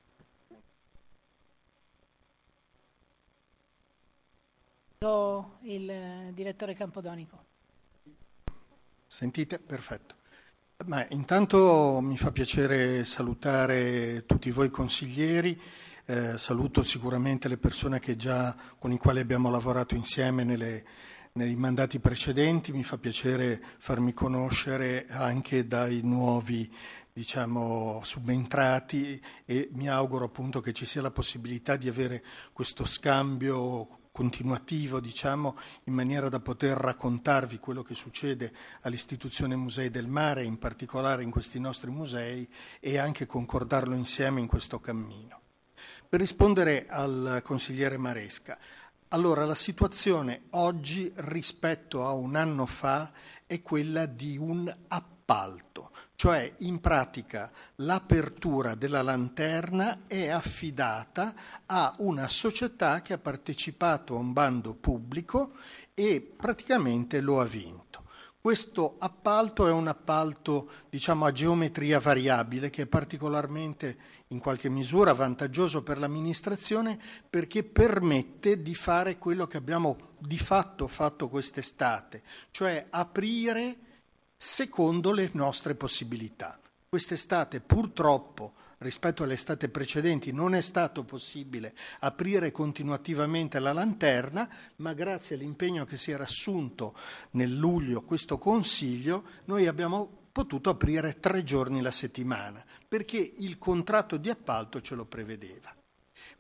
Il direttore Campodonico. Sentite? Perfetto. Ma intanto mi fa piacere salutare tutti voi consiglieri, eh, saluto sicuramente le persone che già, con i quali abbiamo lavorato insieme nelle nei mandati precedenti. Mi fa piacere farmi conoscere anche dai nuovi, diciamo, subentrati, e mi auguro appunto che ci sia la possibilità di avere questo scambio continuativo, diciamo, in maniera da poter raccontarvi quello che succede all'istituzione Musei del Mare, in particolare in questi nostri musei, e anche concordarlo insieme in questo cammino. Per rispondere al consigliere Maresca, allora, la situazione oggi rispetto a un anno fa è quella di un appalto, cioè in pratica l'apertura della Lanterna è affidata a una società che ha partecipato a un bando pubblico e praticamente lo ha vinto. Questo appalto è un appalto, diciamo, a geometria variabile, che è particolarmente in qualche misura vantaggioso per l'amministrazione, perché permette di fare quello che abbiamo di fatto fatto quest'estate, cioè aprire secondo le nostre possibilità. Quest'estate purtroppo, rispetto alle estate precedenti, non è stato possibile aprire continuativamente la Lanterna, ma grazie all'impegno che si era assunto nel luglio questo Consiglio, noi abbiamo potuto aprire tre giorni la settimana, perché il contratto di appalto ce lo prevedeva.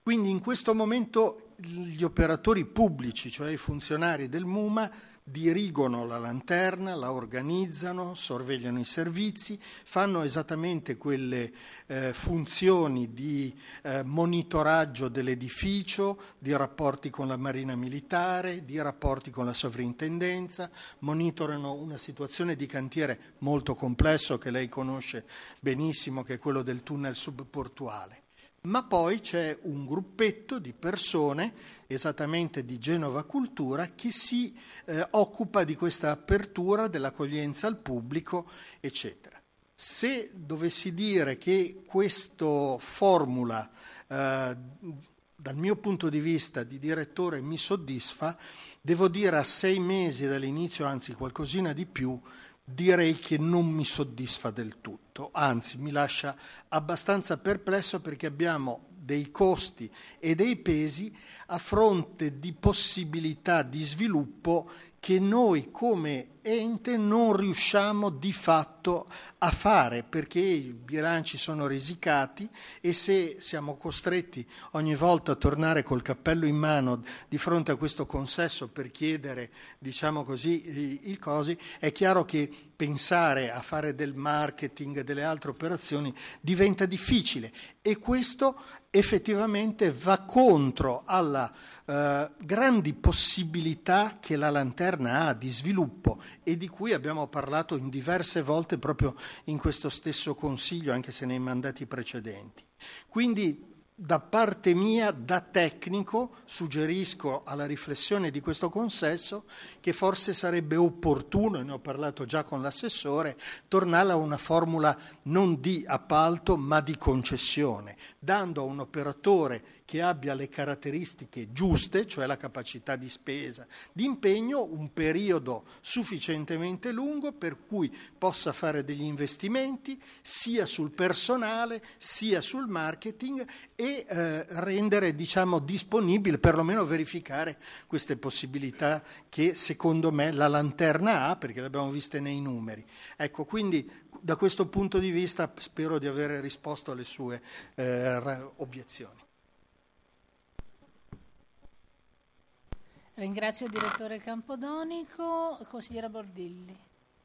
Quindi in questo momento gli operatori pubblici, cioè i funzionari del M U M A, dirigono la lanterna, la organizzano, sorvegliano i servizi, fanno esattamente quelle eh, funzioni di eh, monitoraggio dell'edificio, di rapporti con la Marina Militare, di rapporti con la sovrintendenza, monitorano una situazione di cantiere molto complesso che lei conosce benissimo, che è quello del tunnel subportuale. Ma poi c'è un gruppetto di persone, esattamente di Genova Cultura, che si eh, occupa di questa apertura, dell'accoglienza al pubblico, eccetera. Se dovessi dire che questa formula, eh, dal mio punto di vista di direttore, mi soddisfa, devo dire a sei mesi dall'inizio, anzi qualcosina di più, direi che non mi soddisfa del tutto, anzi mi lascia abbastanza perplesso, perché abbiamo dei costi e dei pesi a fronte di possibilità di sviluppo che noi come ente non riusciamo di fatto a fare, perché i bilanci sono risicati e se siamo costretti ogni volta a tornare col cappello in mano di fronte a questo consesso per chiedere, diciamo così, i cosi, è chiaro che pensare a fare del marketing e delle altre operazioni diventa difficile, e questo effettivamente va contro alla eh, grandi possibilità che la lanterna ha di sviluppo e di cui abbiamo parlato in diverse volte proprio in questo stesso Consiglio, anche se nei mandati precedenti. Quindi da parte mia, da tecnico, suggerisco alla riflessione di questo consesso che forse sarebbe opportuno, e ne ho parlato già con l'assessore, tornare a una formula non di appalto ma di concessione, dando a un operatore che abbia le caratteristiche giuste, cioè la capacità di spesa, di impegno, un periodo sufficientemente lungo per cui possa fare degli investimenti sia sul personale sia sul marketing e eh, rendere, diciamo, disponibile, perlomeno verificare queste possibilità che secondo me la lanterna ha, perché le abbiamo viste nei numeri. Ecco, quindi da questo punto di vista spero di aver risposto alle sue eh, obiezioni. Ringrazio il direttore Campodonico. Consigliera Bordilli.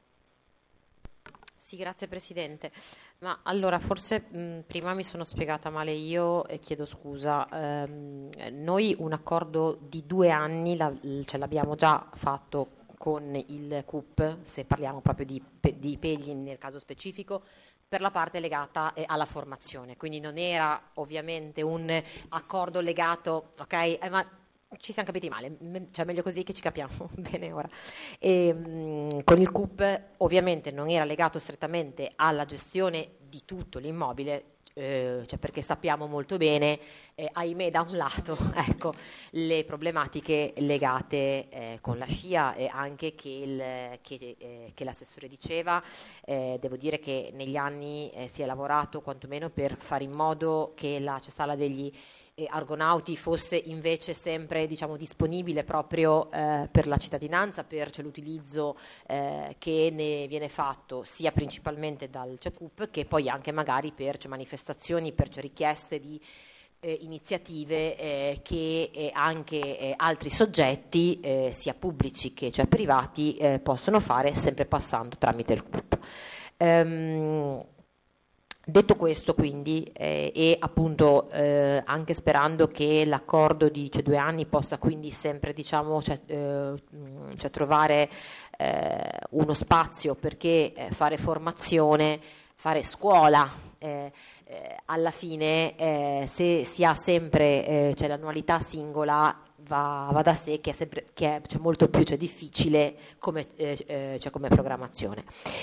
Sì, grazie Presidente. Ma allora forse mh, prima mi sono spiegata male io e chiedo scusa. Ehm, noi un accordo di due anni la, ce l'abbiamo già fatto con il C U P, se parliamo proprio di, di Pegli nel caso specifico, per la parte legata eh, alla formazione. Quindi non era ovviamente un accordo legato, ok? Eh, ma ci siamo capiti male, cioè meglio così che ci capiamo bene ora. E, mh, con il C U P ovviamente non era legato strettamente alla gestione di tutto l'immobile, eh, cioè perché sappiamo molto bene, eh, ahimè da un lato, ecco, le problematiche legate eh, con la scia e anche che, il, che, eh, che l'assessore diceva. Eh, devo dire che negli anni eh, si è lavorato quantomeno per fare in modo che la cestala degli Argonauti fosse invece sempre, diciamo, disponibile proprio eh, per la cittadinanza, per cioè, l'utilizzo eh, che ne viene fatto sia principalmente dal C U P che poi anche magari per cioè, manifestazioni, per cioè, richieste di eh, iniziative eh, che eh, anche eh, altri soggetti, eh, sia pubblici che cioè, privati, eh, possono fare sempre passando tramite il C U P. Um, Detto questo, quindi, eh, e appunto eh, anche sperando che l'accordo di cioè, due anni possa quindi sempre, diciamo, cioè, eh, cioè trovare eh, uno spazio perché eh, fare formazione, fare scuola, eh, eh, alla fine eh, se si ha sempre eh, cioè, l'annualità singola va, va da sé che è, sempre, che è cioè, molto più cioè, difficile come, eh, eh, cioè, come programmazione.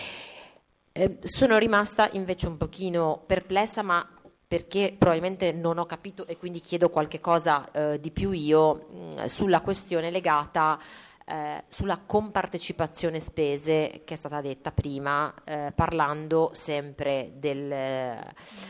Eh, sono rimasta invece un pochino perplessa, ma perché probabilmente non ho capito e quindi chiedo qualche cosa eh, di più io mh, sulla questione legata eh, sulla compartecipazione spese che è stata detta prima, eh, parlando sempre del, eh,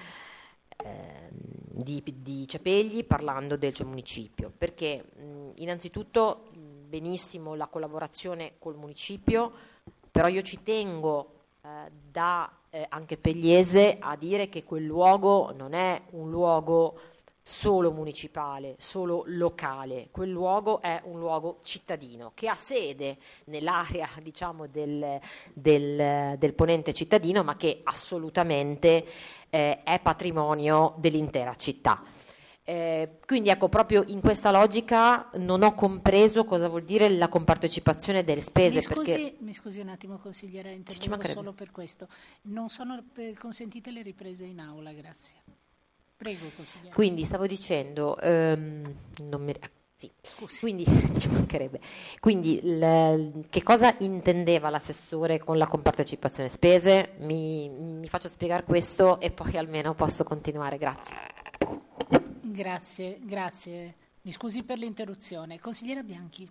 di, di Cepegli, parlando del cioè, municipio, perché mh, innanzitutto benissimo la collaborazione col municipio, però io ci tengo da eh, anche Pegliese a dire che quel luogo non è un luogo solo municipale, solo locale. Quel luogo è un luogo cittadino che ha sede nell'area, diciamo, del, del, del ponente cittadino, ma che assolutamente eh, è patrimonio dell'intera città. Eh, quindi ecco, proprio in questa logica non ho compreso cosa vuol dire la compartecipazione delle spese. Mi scusi, perché... mi scusi un attimo, consigliere, Sì, intervengo solo per questo. Non sono eh, consentite le riprese in aula, grazie. Prego, consigliere. Quindi stavo dicendo, ehm, non mi... sì. Scusi. Quindi ci mancherebbe. Quindi l... che cosa intendeva l'assessore con la compartecipazione spese? Mi, mi faccio spiegare questo e poi almeno posso continuare. Grazie. Grazie, grazie. Mi scusi per l'interruzione. Consigliera Bianchi.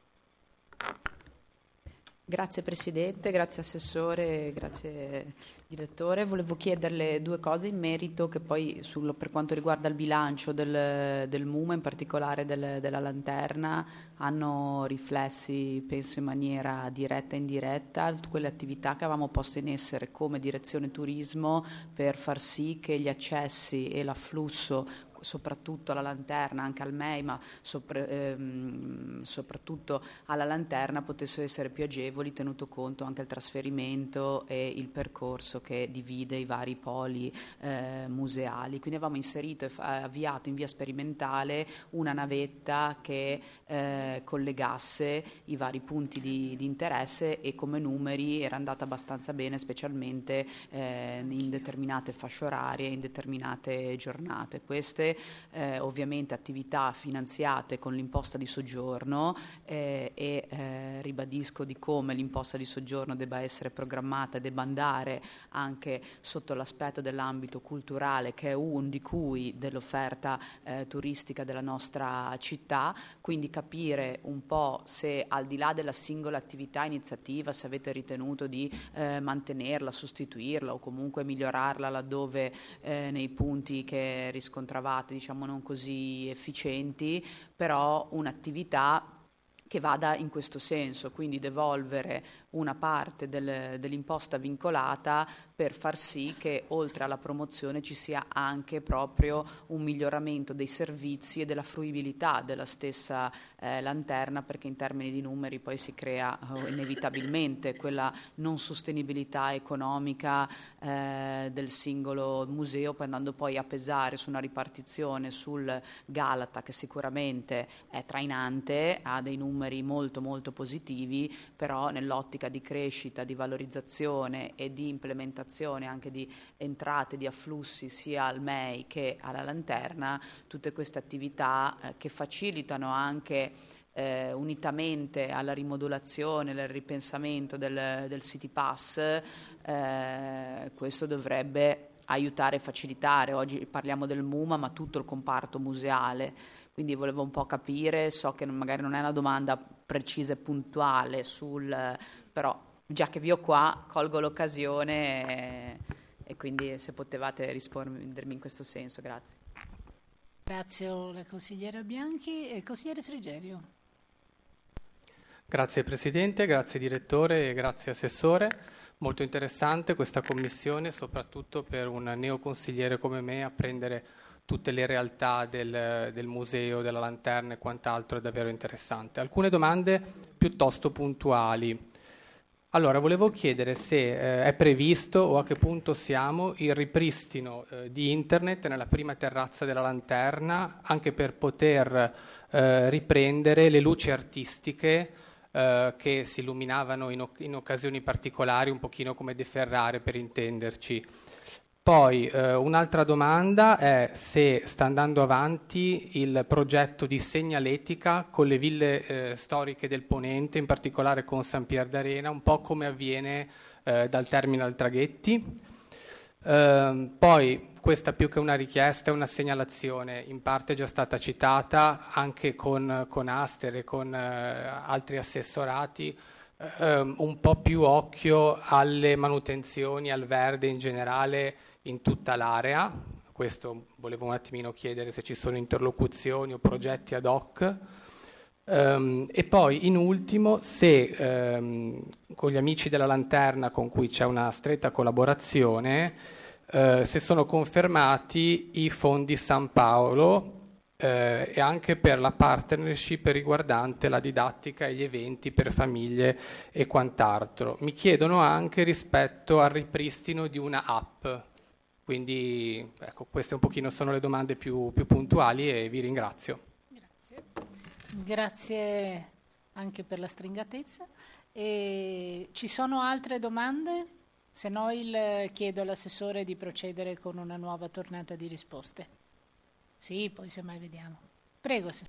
Grazie Presidente, grazie Assessore, grazie Direttore. Volevo chiederle due cose in merito che poi sul, per quanto riguarda il bilancio del, del M U M, in particolare del, della Lanterna, hanno riflessi, penso in maniera diretta e indiretta, tutte quelle attività che avevamo posto in essere come Direzione Turismo per far sì che gli accessi e l'afflusso soprattutto alla Lanterna, anche al M E I, ma sopra, ehm, soprattutto alla Lanterna potessero essere più agevoli, tenuto conto anche il trasferimento e il percorso che divide i vari poli eh, museali. Quindi avevamo inserito e avviato in via sperimentale una navetta che eh, collegasse i vari punti di, di interesse e come numeri era andata abbastanza bene, specialmente eh, in determinate fasce orarie, in determinate giornate. Queste Eh, ovviamente attività finanziate con l'imposta di soggiorno eh, e eh, ribadisco di come l'imposta di soggiorno debba essere programmata e debba andare anche sotto l'aspetto dell'ambito culturale, che è uno di cui dell'offerta eh, turistica della nostra città, quindi capire un po' se al di là della singola attività iniziativa, se avete ritenuto di eh, mantenerla, sostituirla o comunque migliorarla laddove eh, nei punti che riscontravate diciamo non così efficienti, però un'attività che vada in questo senso, quindi devolvere una parte del, dell'imposta vincolata per far sì che oltre alla promozione ci sia anche proprio un miglioramento dei servizi e della fruibilità della stessa eh, Lanterna, perché in termini di numeri poi si crea eh, inevitabilmente quella non sostenibilità economica eh, del singolo museo, poi andando poi a pesare su una ripartizione sul Galata, che sicuramente è trainante, ha dei numeri molto molto positivi, però nell'ottica di crescita, di valorizzazione e di implementazione anche di entrate, di afflussi sia al M E I che alla Lanterna, tutte queste attività eh, che facilitano anche eh, unitamente alla rimodulazione, al ripensamento del, del City Pass, eh, questo dovrebbe aiutare e facilitare. Oggi parliamo del M U M, ma tutto il comparto museale. Quindi volevo un po' capire, so che magari non è una domanda precisa e puntuale, sul, però già che vi ho qua colgo l'occasione e, e quindi se potevate rispondermi in questo senso, grazie. Grazie alla consigliera Bianchi e consigliere Frigerio. Grazie Presidente, grazie Direttore e grazie Assessore. Molto interessante questa commissione, soprattutto per un neoconsigliere come me apprendere tutte le realtà del, del museo, della Lanterna e quant'altro è davvero interessante. Alcune domande piuttosto puntuali. Allora, volevo chiedere se eh, è previsto o a che punto siamo il ripristino eh, di internet nella prima terrazza della Lanterna, anche per poter eh, riprendere le luci artistiche eh, che si illuminavano in, in occasioni particolari, un pochino come De Ferrare per intenderci. Poi eh, un'altra domanda è se sta andando avanti il progetto di segnaletica con le ville eh, storiche del Ponente, in particolare con San Pier d'Arena, un po' come avviene eh, dal Terminal Traghetti. Eh, poi questa più che una richiesta è una segnalazione, in parte è già stata citata anche con, con Aster e con eh, altri assessorati. Um, un po' più occhio alle manutenzioni, al verde in generale in tutta l'area. Questo volevo un attimino chiedere se ci sono interlocuzioni o progetti ad hoc. Um, e poi in ultimo se um, con gli amici della Lanterna con cui c'è una stretta collaborazione eh, se sono confermati i fondi San Paolo eh, e anche per la partnership riguardante la didattica e gli eventi per famiglie e quant'altro. Mi chiedono anche rispetto al ripristino di una app. Quindi ecco, queste un pochino sono le domande più, più puntuali e vi ringrazio. Grazie. Grazie anche per la stringatezza. E ci sono altre domande? Se no il, chiedo all'assessore di procedere con una nuova tornata di risposte. Sì, poi semmai vediamo. Prego, assessore.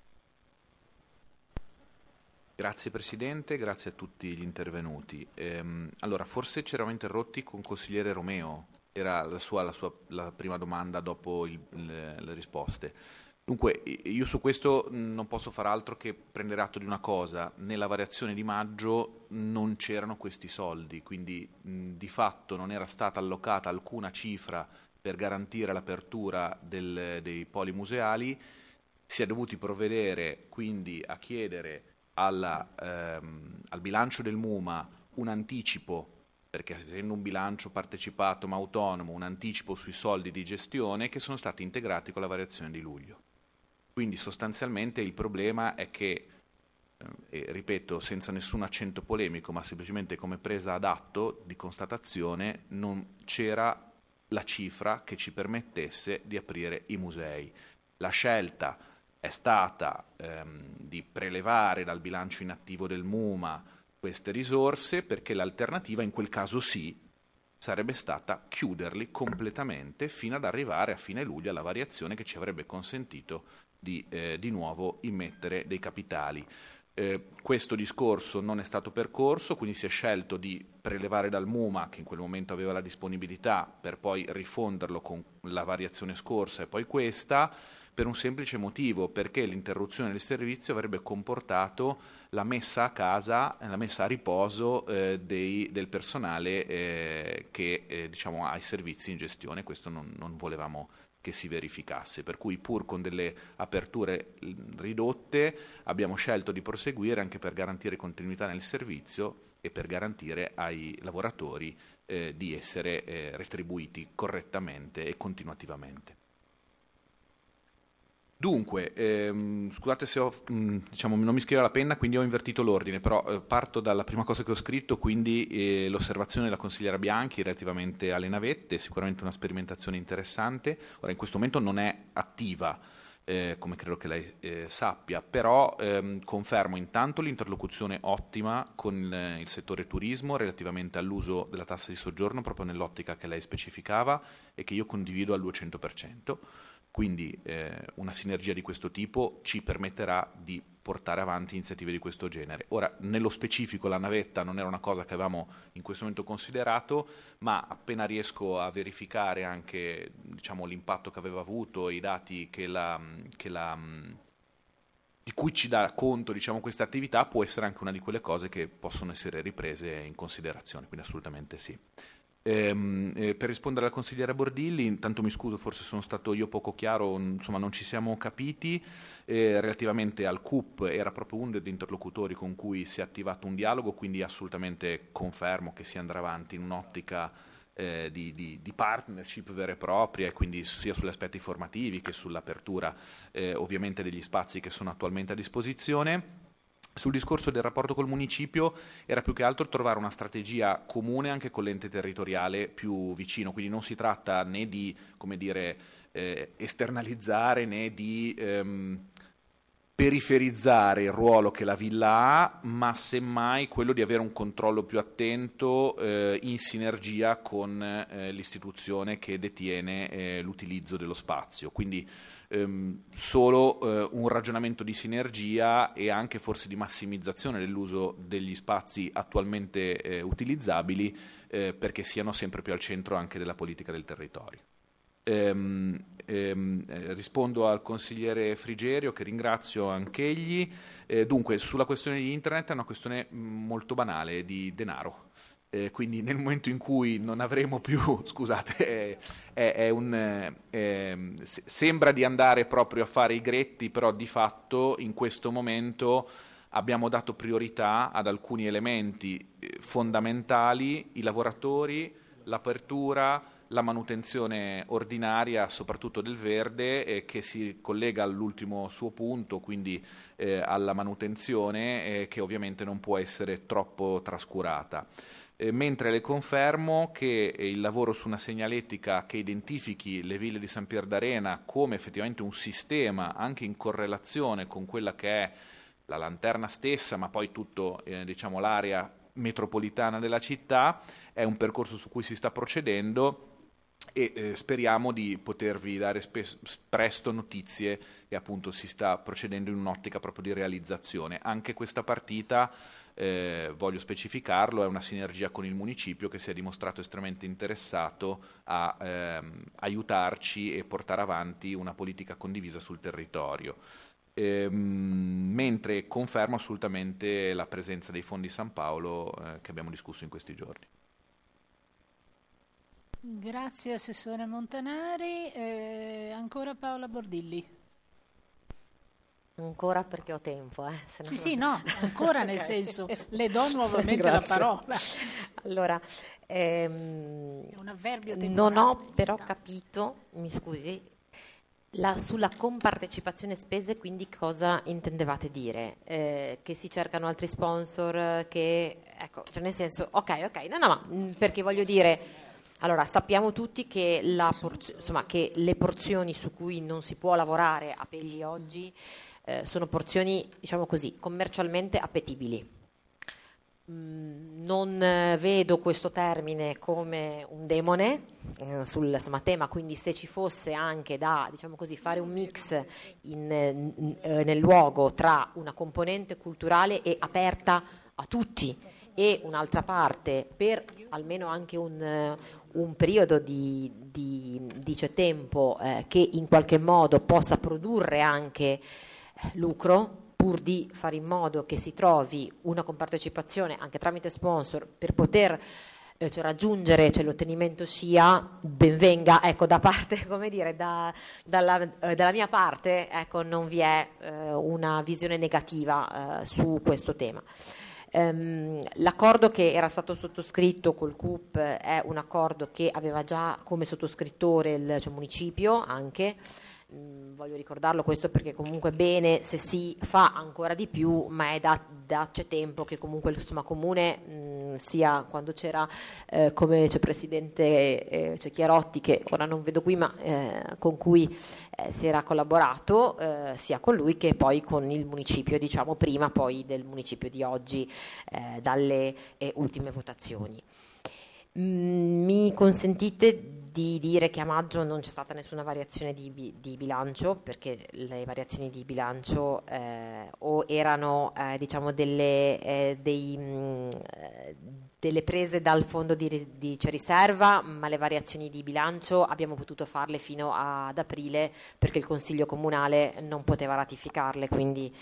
Grazie Presidente, grazie a tutti gli intervenuti. Ehm, allora, forse ci eravamo interrotti con consigliere Romeo. Era la sua, la sua la prima domanda dopo il, le, le risposte. Dunque, io su questo non posso far altro che prendere atto di una cosa. Nella variazione di maggio non c'erano questi soldi, quindi mh, di fatto non era stata allocata alcuna cifra per garantire l'apertura del, dei poli museali. Si è dovuti provvedere quindi a chiedere alla, ehm, al bilancio del MUMA un anticipo, perché essendo un bilancio partecipato ma autonomo, un anticipo sui soldi di gestione che sono stati integrati con la variazione di luglio. Quindi sostanzialmente il problema è che, eh, ripeto, senza nessun accento polemico, ma semplicemente come presa ad atto di constatazione, non c'era la cifra che ci permettesse di aprire i musei. La scelta è stata ehm, di prelevare dal bilancio inattivo del MUMA queste risorse, perché l'alternativa in quel caso sì sarebbe stata chiuderli completamente fino ad arrivare a fine luglio alla variazione che ci avrebbe consentito di, eh, di nuovo immettere dei capitali. Eh, questo discorso non è stato percorso, quindi si è scelto di prelevare dal MUMA, che in quel momento aveva la disponibilità, per poi rifonderlo con la variazione scorsa e poi questa, per un semplice motivo, perché l'interruzione del servizio avrebbe comportato la messa a casa, la messa a riposo eh, dei, del personale eh, che eh, diciamo, ha i servizi in gestione. Questo non, non volevamo che si verificasse, per cui pur con delle aperture ridotte abbiamo scelto di proseguire anche per garantire continuità nel servizio e per garantire ai lavoratori eh, di essere eh, retribuiti correttamente e continuativamente. Dunque, ehm, scusate se ho, mh, diciamo, non mi scrive la penna, quindi ho invertito l'ordine, però eh, parto dalla prima cosa che ho scritto, quindi eh, l'osservazione della consigliera Bianchi relativamente alle navette, sicuramente una sperimentazione interessante. Ora, in questo momento non è attiva, eh, come credo che lei eh, sappia, però ehm, confermo intanto l'interlocuzione ottima con eh, il settore turismo relativamente all'uso della tassa di soggiorno, proprio nell'ottica che lei specificava e che io condivido al duecento per cento. Quindi eh, una sinergia di questo tipo ci permetterà di portare avanti iniziative di questo genere. Ora, nello specifico la navetta non era una cosa che avevamo in questo momento considerato, ma appena riesco a verificare anche diciamo, l'impatto che aveva avuto, i dati che la, che la, di cui ci dà conto diciamo, questa attività, può essere anche una di quelle cose che possono essere riprese in considerazione, quindi assolutamente sì. Ehm, eh, per rispondere al consigliere Bordilli, intanto mi scuso, forse sono stato io poco chiaro, insomma non ci siamo capiti. Eh, relativamente al C U P era proprio uno degli interlocutori con cui si è attivato un dialogo, quindi assolutamente confermo che si andrà avanti in un'ottica eh, di, di, di partnership vera e propria, e quindi sia sugli aspetti formativi che sull'apertura eh, ovviamente degli spazi che sono attualmente a disposizione. Sul discorso del rapporto col municipio era più che altro trovare una strategia comune anche con l'ente territoriale più vicino, quindi non si tratta né di, come dire, eh, esternalizzare né di ehm, periferizzare il ruolo che la villa ha, ma semmai quello di avere un controllo più attento eh, in sinergia con eh, l'istituzione che detiene eh, l'utilizzo dello spazio. Quindi ehm, solo eh, un ragionamento di sinergia e anche forse di massimizzazione dell'uso degli spazi attualmente eh, utilizzabili eh, perché siano sempre più al centro anche della politica del territorio. Ehm, ehm, eh, rispondo al consigliere Frigerio, che ringrazio anch'egli. Eh, dunque, sulla questione di internet è una questione mh, molto banale, di denaro. Eh, quindi nel momento in cui non avremo più, scusate, è, è, è un, eh, sembra di andare proprio a fare i gretti, però di fatto in questo momento abbiamo dato priorità ad alcuni elementi fondamentali: i lavoratori, l'apertura, la manutenzione ordinaria, soprattutto del verde, eh, che si collega all'ultimo suo punto, quindi eh, alla manutenzione, eh, che ovviamente non può essere troppo trascurata. Eh, mentre le confermo che eh, il lavoro su una segnaletica che identifichi le ville di San Pier d'Arena come effettivamente un sistema, anche in correlazione con quella che è la lanterna stessa, ma poi tutto eh, diciamo, l'area metropolitana della città, è un percorso su cui si sta procedendo e eh, speriamo di potervi dare spes- presto notizie che appunto si sta procedendo in un'ottica proprio di realizzazione. Anche questa partita, eh, voglio specificarlo, è una sinergia con il municipio che si è dimostrato estremamente interessato a ehm, aiutarci e portare avanti una politica condivisa sul territorio. Ehm, mentre confermo assolutamente la presenza dei fondi San Paolo eh, che abbiamo discusso in questi giorni. Grazie Assessore Montanari. Eh, ancora Paola Bordilli. Ancora perché ho tempo. Eh, se no Sì, non... sì, no, ancora nel Okay. senso, le do nuovamente la parola. Allora, ehm, È un avverbio non temporale. ho però capito, mi scusi, la, sulla compartecipazione spese, quindi cosa intendevate dire? Eh, che si cercano altri sponsor, che, ecco, cioè nel senso, ok, ok, no, no, ma mh, perché voglio dire, allora sappiamo tutti che, la porzio- insomma, che le porzioni su cui non si può lavorare a Pegli oggi eh, sono porzioni, diciamo così, commercialmente appetibili. Mm, non eh, vedo questo termine come un demone eh, sul insomma, tema, quindi se ci fosse anche da, diciamo così, fare un mix in, in, eh, nel luogo tra una componente culturale e aperta a tutti e un'altra parte per almeno anche un, eh, un periodo di, di, di c'è tempo eh, che in qualche modo possa produrre anche lucro, pur di fare in modo che si trovi una compartecipazione anche tramite sponsor per poter eh, cioè, raggiungere cioè, l'ottenimento sia benvenga, ecco, da parte, come dire, da, dalla, eh, dalla mia parte, ecco, non vi è eh, una visione negativa eh, su questo tema. Um, l'accordo che era stato sottoscritto col C U P è un accordo che aveva già come sottoscrittore il cioè, municipio anche. Mm, voglio ricordarlo questo perché comunque bene se si fa ancora di più, ma è da, da c'è tempo che comunque insomma comune mh, sia quando c'era eh, come c'è presidente eh, c'è Chiarotti che ora non vedo qui ma eh, con cui eh, si era collaborato eh, sia con lui che poi con il municipio, diciamo prima poi del municipio di oggi eh, dalle eh, ultime votazioni. Mm, mi consentite di dire che a maggio non c'è stata nessuna variazione di, bi- di bilancio perché le variazioni di bilancio eh, o erano eh, diciamo delle, eh, dei, mh, delle prese dal fondo di, ri- di c'è riserva, ma le variazioni di bilancio abbiamo potuto farle fino a- ad aprile perché il Consiglio Comunale non poteva ratificarle, quindi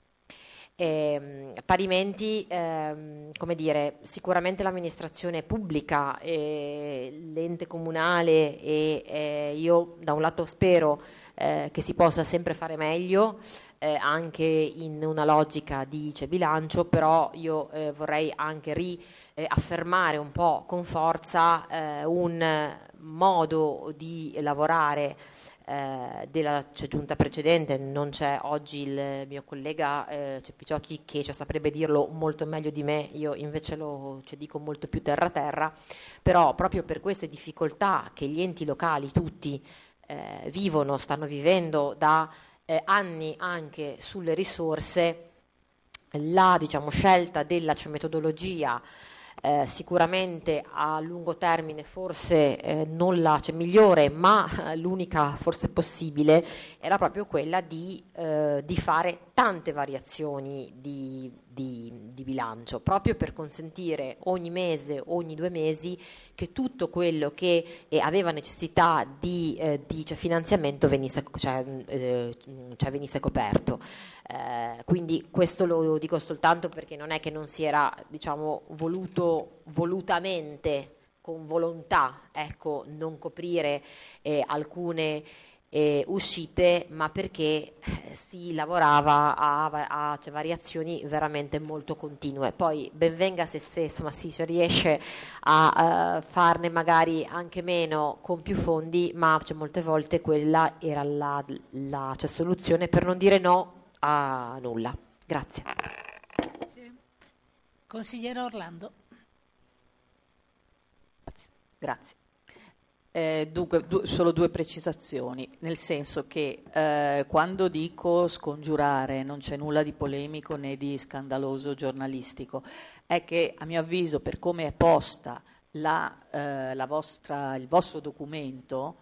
Eh, parimenti, ehm, come dire, sicuramente l'amministrazione pubblica, e l'ente comunale e eh, io da un lato spero eh, che si possa sempre fare meglio eh, anche in una logica di cioè, bilancio, però io eh, vorrei anche riaffermare un po' con forza eh, un modo di lavorare Eh, della cioè, giunta precedente. Non c'è oggi il mio collega eh, cioè, Picciocchi che cioè, saprebbe dirlo molto meglio di me, io invece lo cioè, dico molto più terra terra, però proprio per queste difficoltà che gli enti locali tutti eh, vivono, stanno vivendo da eh, anni anche sulle risorse, la diciamo, scelta della cioè, metodologia Eh, sicuramente a lungo termine forse eh, non la cioè, migliore, ma eh, l'unica forse possibile era proprio quella di, eh, di fare tante variazioni di, di, di bilancio, proprio per consentire ogni mese, ogni due mesi, che tutto quello che eh, aveva necessità di, eh, di cioè, finanziamento venisse, cioè, eh, cioè, venisse coperto. Eh, quindi questo lo dico soltanto perché non è che non si era diciamo voluto volutamente con volontà ecco non coprire eh, alcune eh, uscite, ma perché si lavorava a, a cioè, variazioni veramente molto continue. Poi ben venga se, se insomma, si riesce a uh, farne magari anche meno con più fondi, ma cioè, molte volte quella era la, la cioè, soluzione per non dire no a nulla. Grazie. Grazie. Consigliere Orlando. Grazie. Grazie. Eh, dunque, du- solo due precisazioni, nel senso che eh, quando dico scongiurare non c'è nulla di polemico né di scandaloso giornalistico, è che a mio avviso, per come è posta la, eh, la vostra, il vostro documento,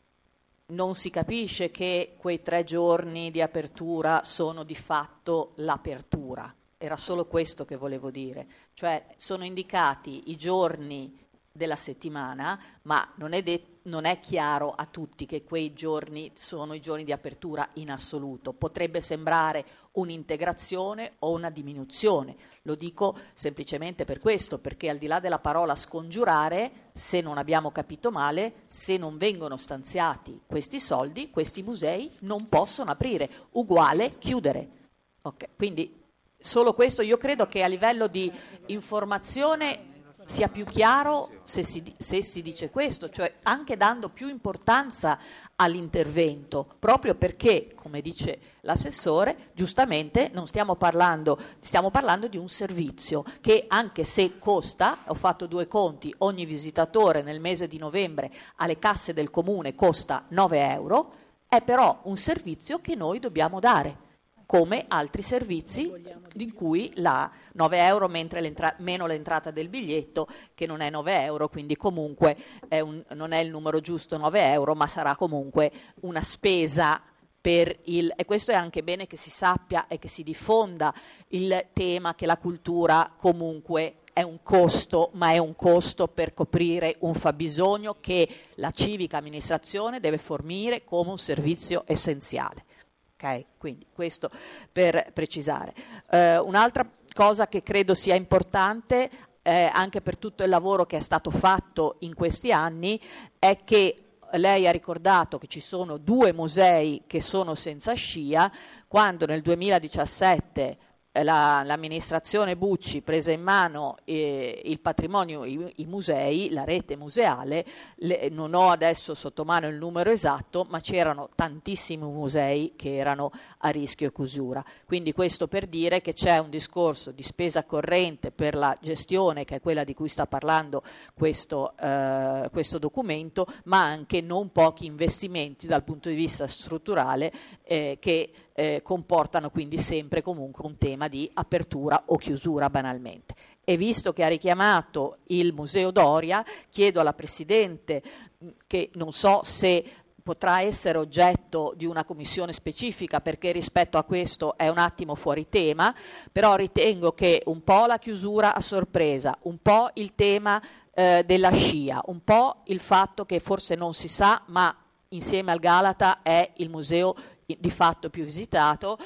non si capisce che quei tre giorni di apertura sono di fatto l'apertura. Era solo questo che volevo dire, cioè sono indicati i giorni della settimana, ma non è, det- non è chiaro a tutti che quei giorni sono i giorni di apertura in assoluto. Potrebbe sembrare un'integrazione o una diminuzione. Lo dico semplicemente per questo, perché al di là della parola scongiurare, se non abbiamo capito male, se non vengono stanziati questi soldi, questi musei non possono aprire, uguale chiudere. Okay, quindi solo questo, io credo che a livello di informazione sia più chiaro se si, se si dice questo, cioè anche dando più importanza all'intervento, proprio perché, come dice l'assessore, giustamente non stiamo parlando, stiamo parlando di un servizio che, anche se costa, ho fatto due conti, ogni visitatore nel mese di novembre alle casse del comune costa nove euro, è però un servizio che noi dobbiamo dare, come altri servizi in cui la nove euro mentre l'entra- meno l'entrata del biglietto, che non è nove euro, quindi comunque è un, non è il numero giusto nove euro, ma sarà comunque una spesa per il... E questo è anche bene che si sappia e che si diffonda il tema che la cultura comunque è un costo, ma è un costo per coprire un fabbisogno che la civica amministrazione deve fornire come un servizio essenziale. Okay, quindi questo per precisare. Eh, un'altra cosa che credo sia importante eh, anche per tutto il lavoro che è stato fatto in questi anni è che lei ha ricordato che ci sono due musei che sono senza scia, quando nel duemiladiciassette la, l'amministrazione Bucci prese in mano eh, il patrimonio, i, i musei, la rete museale, le, non ho adesso sotto mano il numero esatto, ma c'erano tantissimi musei che erano a rischio chiusura. Quindi questo per dire che c'è un discorso di spesa corrente per la gestione, che è quella di cui sta parlando questo, eh, questo documento, ma anche non pochi investimenti dal punto di vista strutturale eh, che eh, comportano quindi sempre comunque un tema di apertura o chiusura banalmente. E visto che ha richiamato il Museo Doria, chiedo alla Presidente, che non so se potrà essere oggetto di una commissione specifica, perché rispetto a questo è un attimo fuori tema, però ritengo che un po' la chiusura a sorpresa, un po' il tema eh, della scia, un po' il fatto che forse non si sa, ma insieme al Galata è il museo di fatto più visitato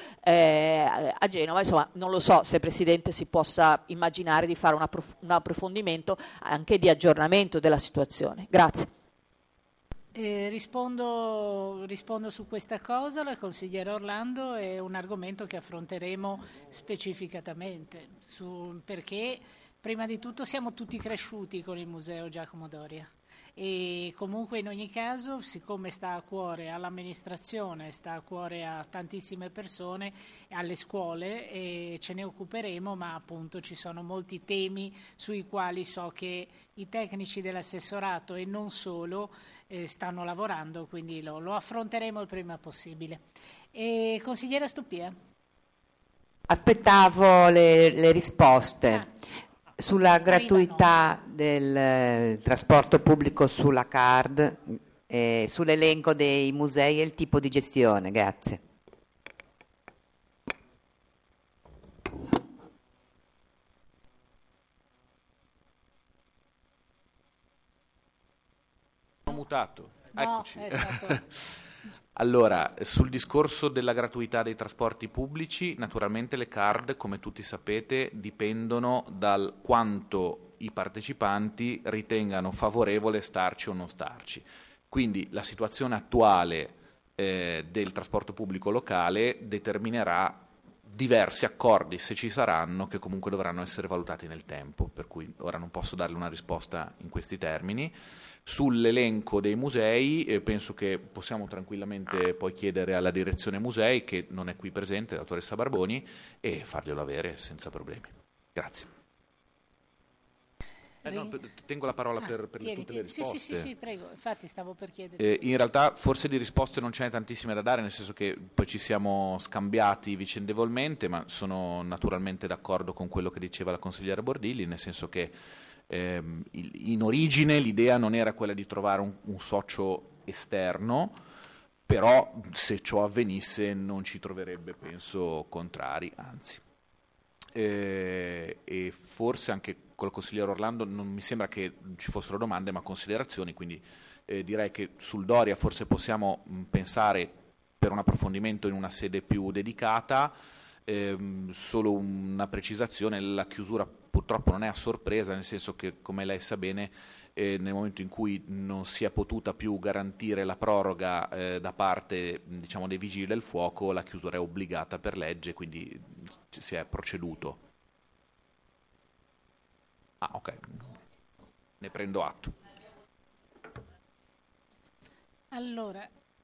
eh, a Genova, insomma non lo so se Presidente si possa immaginare di fare un, approf- un approfondimento anche di aggiornamento della situazione. Grazie. Eh, rispondo, rispondo su questa cosa, la consigliera Orlando, è un argomento che affronteremo specificatamente, su, perché prima di tutto siamo tutti cresciuti con il Museo Giacomo Doria. E comunque in ogni caso, siccome sta a cuore all'amministrazione, sta a cuore a tantissime persone, alle scuole, e ce ne occuperemo, ma appunto ci sono molti temi sui quali so che i tecnici dell'assessorato e non solo eh, stanno lavorando, quindi lo, lo affronteremo il prima possibile. E, consigliera Stupia? Aspettavo le, le risposte. Ah. Sulla gratuità del eh, trasporto pubblico sulla card, eh, sull'elenco dei musei e il tipo di gestione. Grazie. Ho mutato. No, Eccoci. è stato... Allora, sul discorso della gratuità dei trasporti pubblici, naturalmente le card, come tutti sapete, dipendono dal quanto i partecipanti ritengano favorevole starci o non starci. Quindi la situazione attuale eh, del trasporto pubblico locale determinerà diversi accordi, se ci saranno, che comunque dovranno essere valutati nel tempo, per cui ora non posso darle una risposta in questi termini. Sull'elenco dei musei eh, penso che possiamo tranquillamente poi chiedere alla direzione musei, che non è qui presente, la dottoressa Barboni, e farglielo avere senza problemi. Grazie. Eh no, tengo la parola ah, per, per tieni, tutte le risposte. Sì, sì, sì, sì, prego, infatti stavo per chiedere. Eh, in realtà forse di risposte non ce n'è tantissime da dare, nel senso che poi ci siamo scambiati vicendevolmente, ma sono naturalmente d'accordo con quello che diceva la consigliera Bordilli, nel senso che ehm, in origine l'idea non era quella di trovare un, un socio esterno, però se ciò avvenisse non ci troverebbe, penso, contrari, anzi. Eh, e forse anche con il consigliere Orlando non mi sembra che ci fossero domande ma considerazioni, quindi eh, direi che sul Doria forse possiamo mh, pensare per un approfondimento in una sede più dedicata. Ehm, solo una precisazione: la chiusura purtroppo non è a sorpresa, nel senso che, come lei sa bene, eh, nel momento in cui non si è potuta più garantire la proroga eh, da parte, diciamo, dei vigili del fuoco, la chiusura è obbligata per legge, quindi si è proceduto. Ah, ok, ne prendo atto. Allora,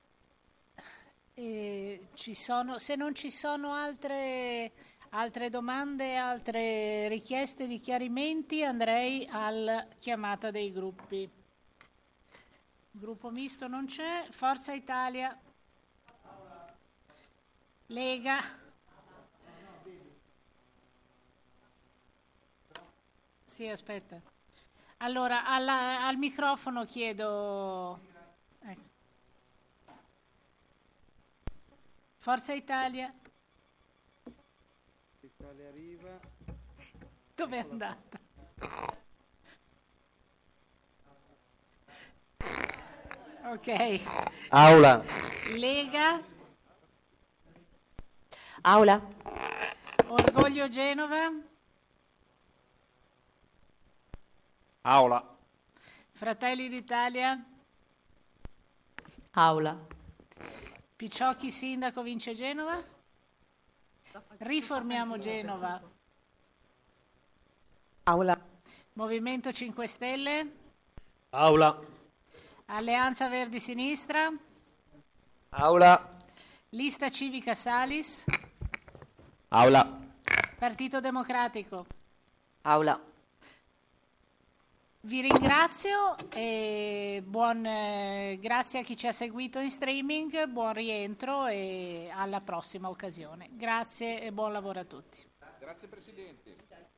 eh, ci sono, se non ci sono altre, altre domande, altre richieste di chiarimenti, andrei alla chiamata dei gruppi. Gruppo misto non c'è, Forza Italia, Lega. Sì, aspetta. Allora, alla, al microfono chiedo... Ecco. Forza Italia. Italia arriva. Dove è andata? Ok. Aula. Lega. Aula. Orgoglio Genova. Aula. Fratelli d'Italia. Aula. Picciocchi sindaco vince Genova. Riformiamo Genova. Aula. Movimento cinque Stelle. Aula. Alleanza Verdi Sinistra. Aula. Lista Civica Salis. Aula. Partito Democratico. Aula. Vi ringrazio e buon, eh, grazie a chi ci ha seguito in streaming, buon rientro e alla prossima occasione. Grazie e buon lavoro a tutti. Grazie Presidente.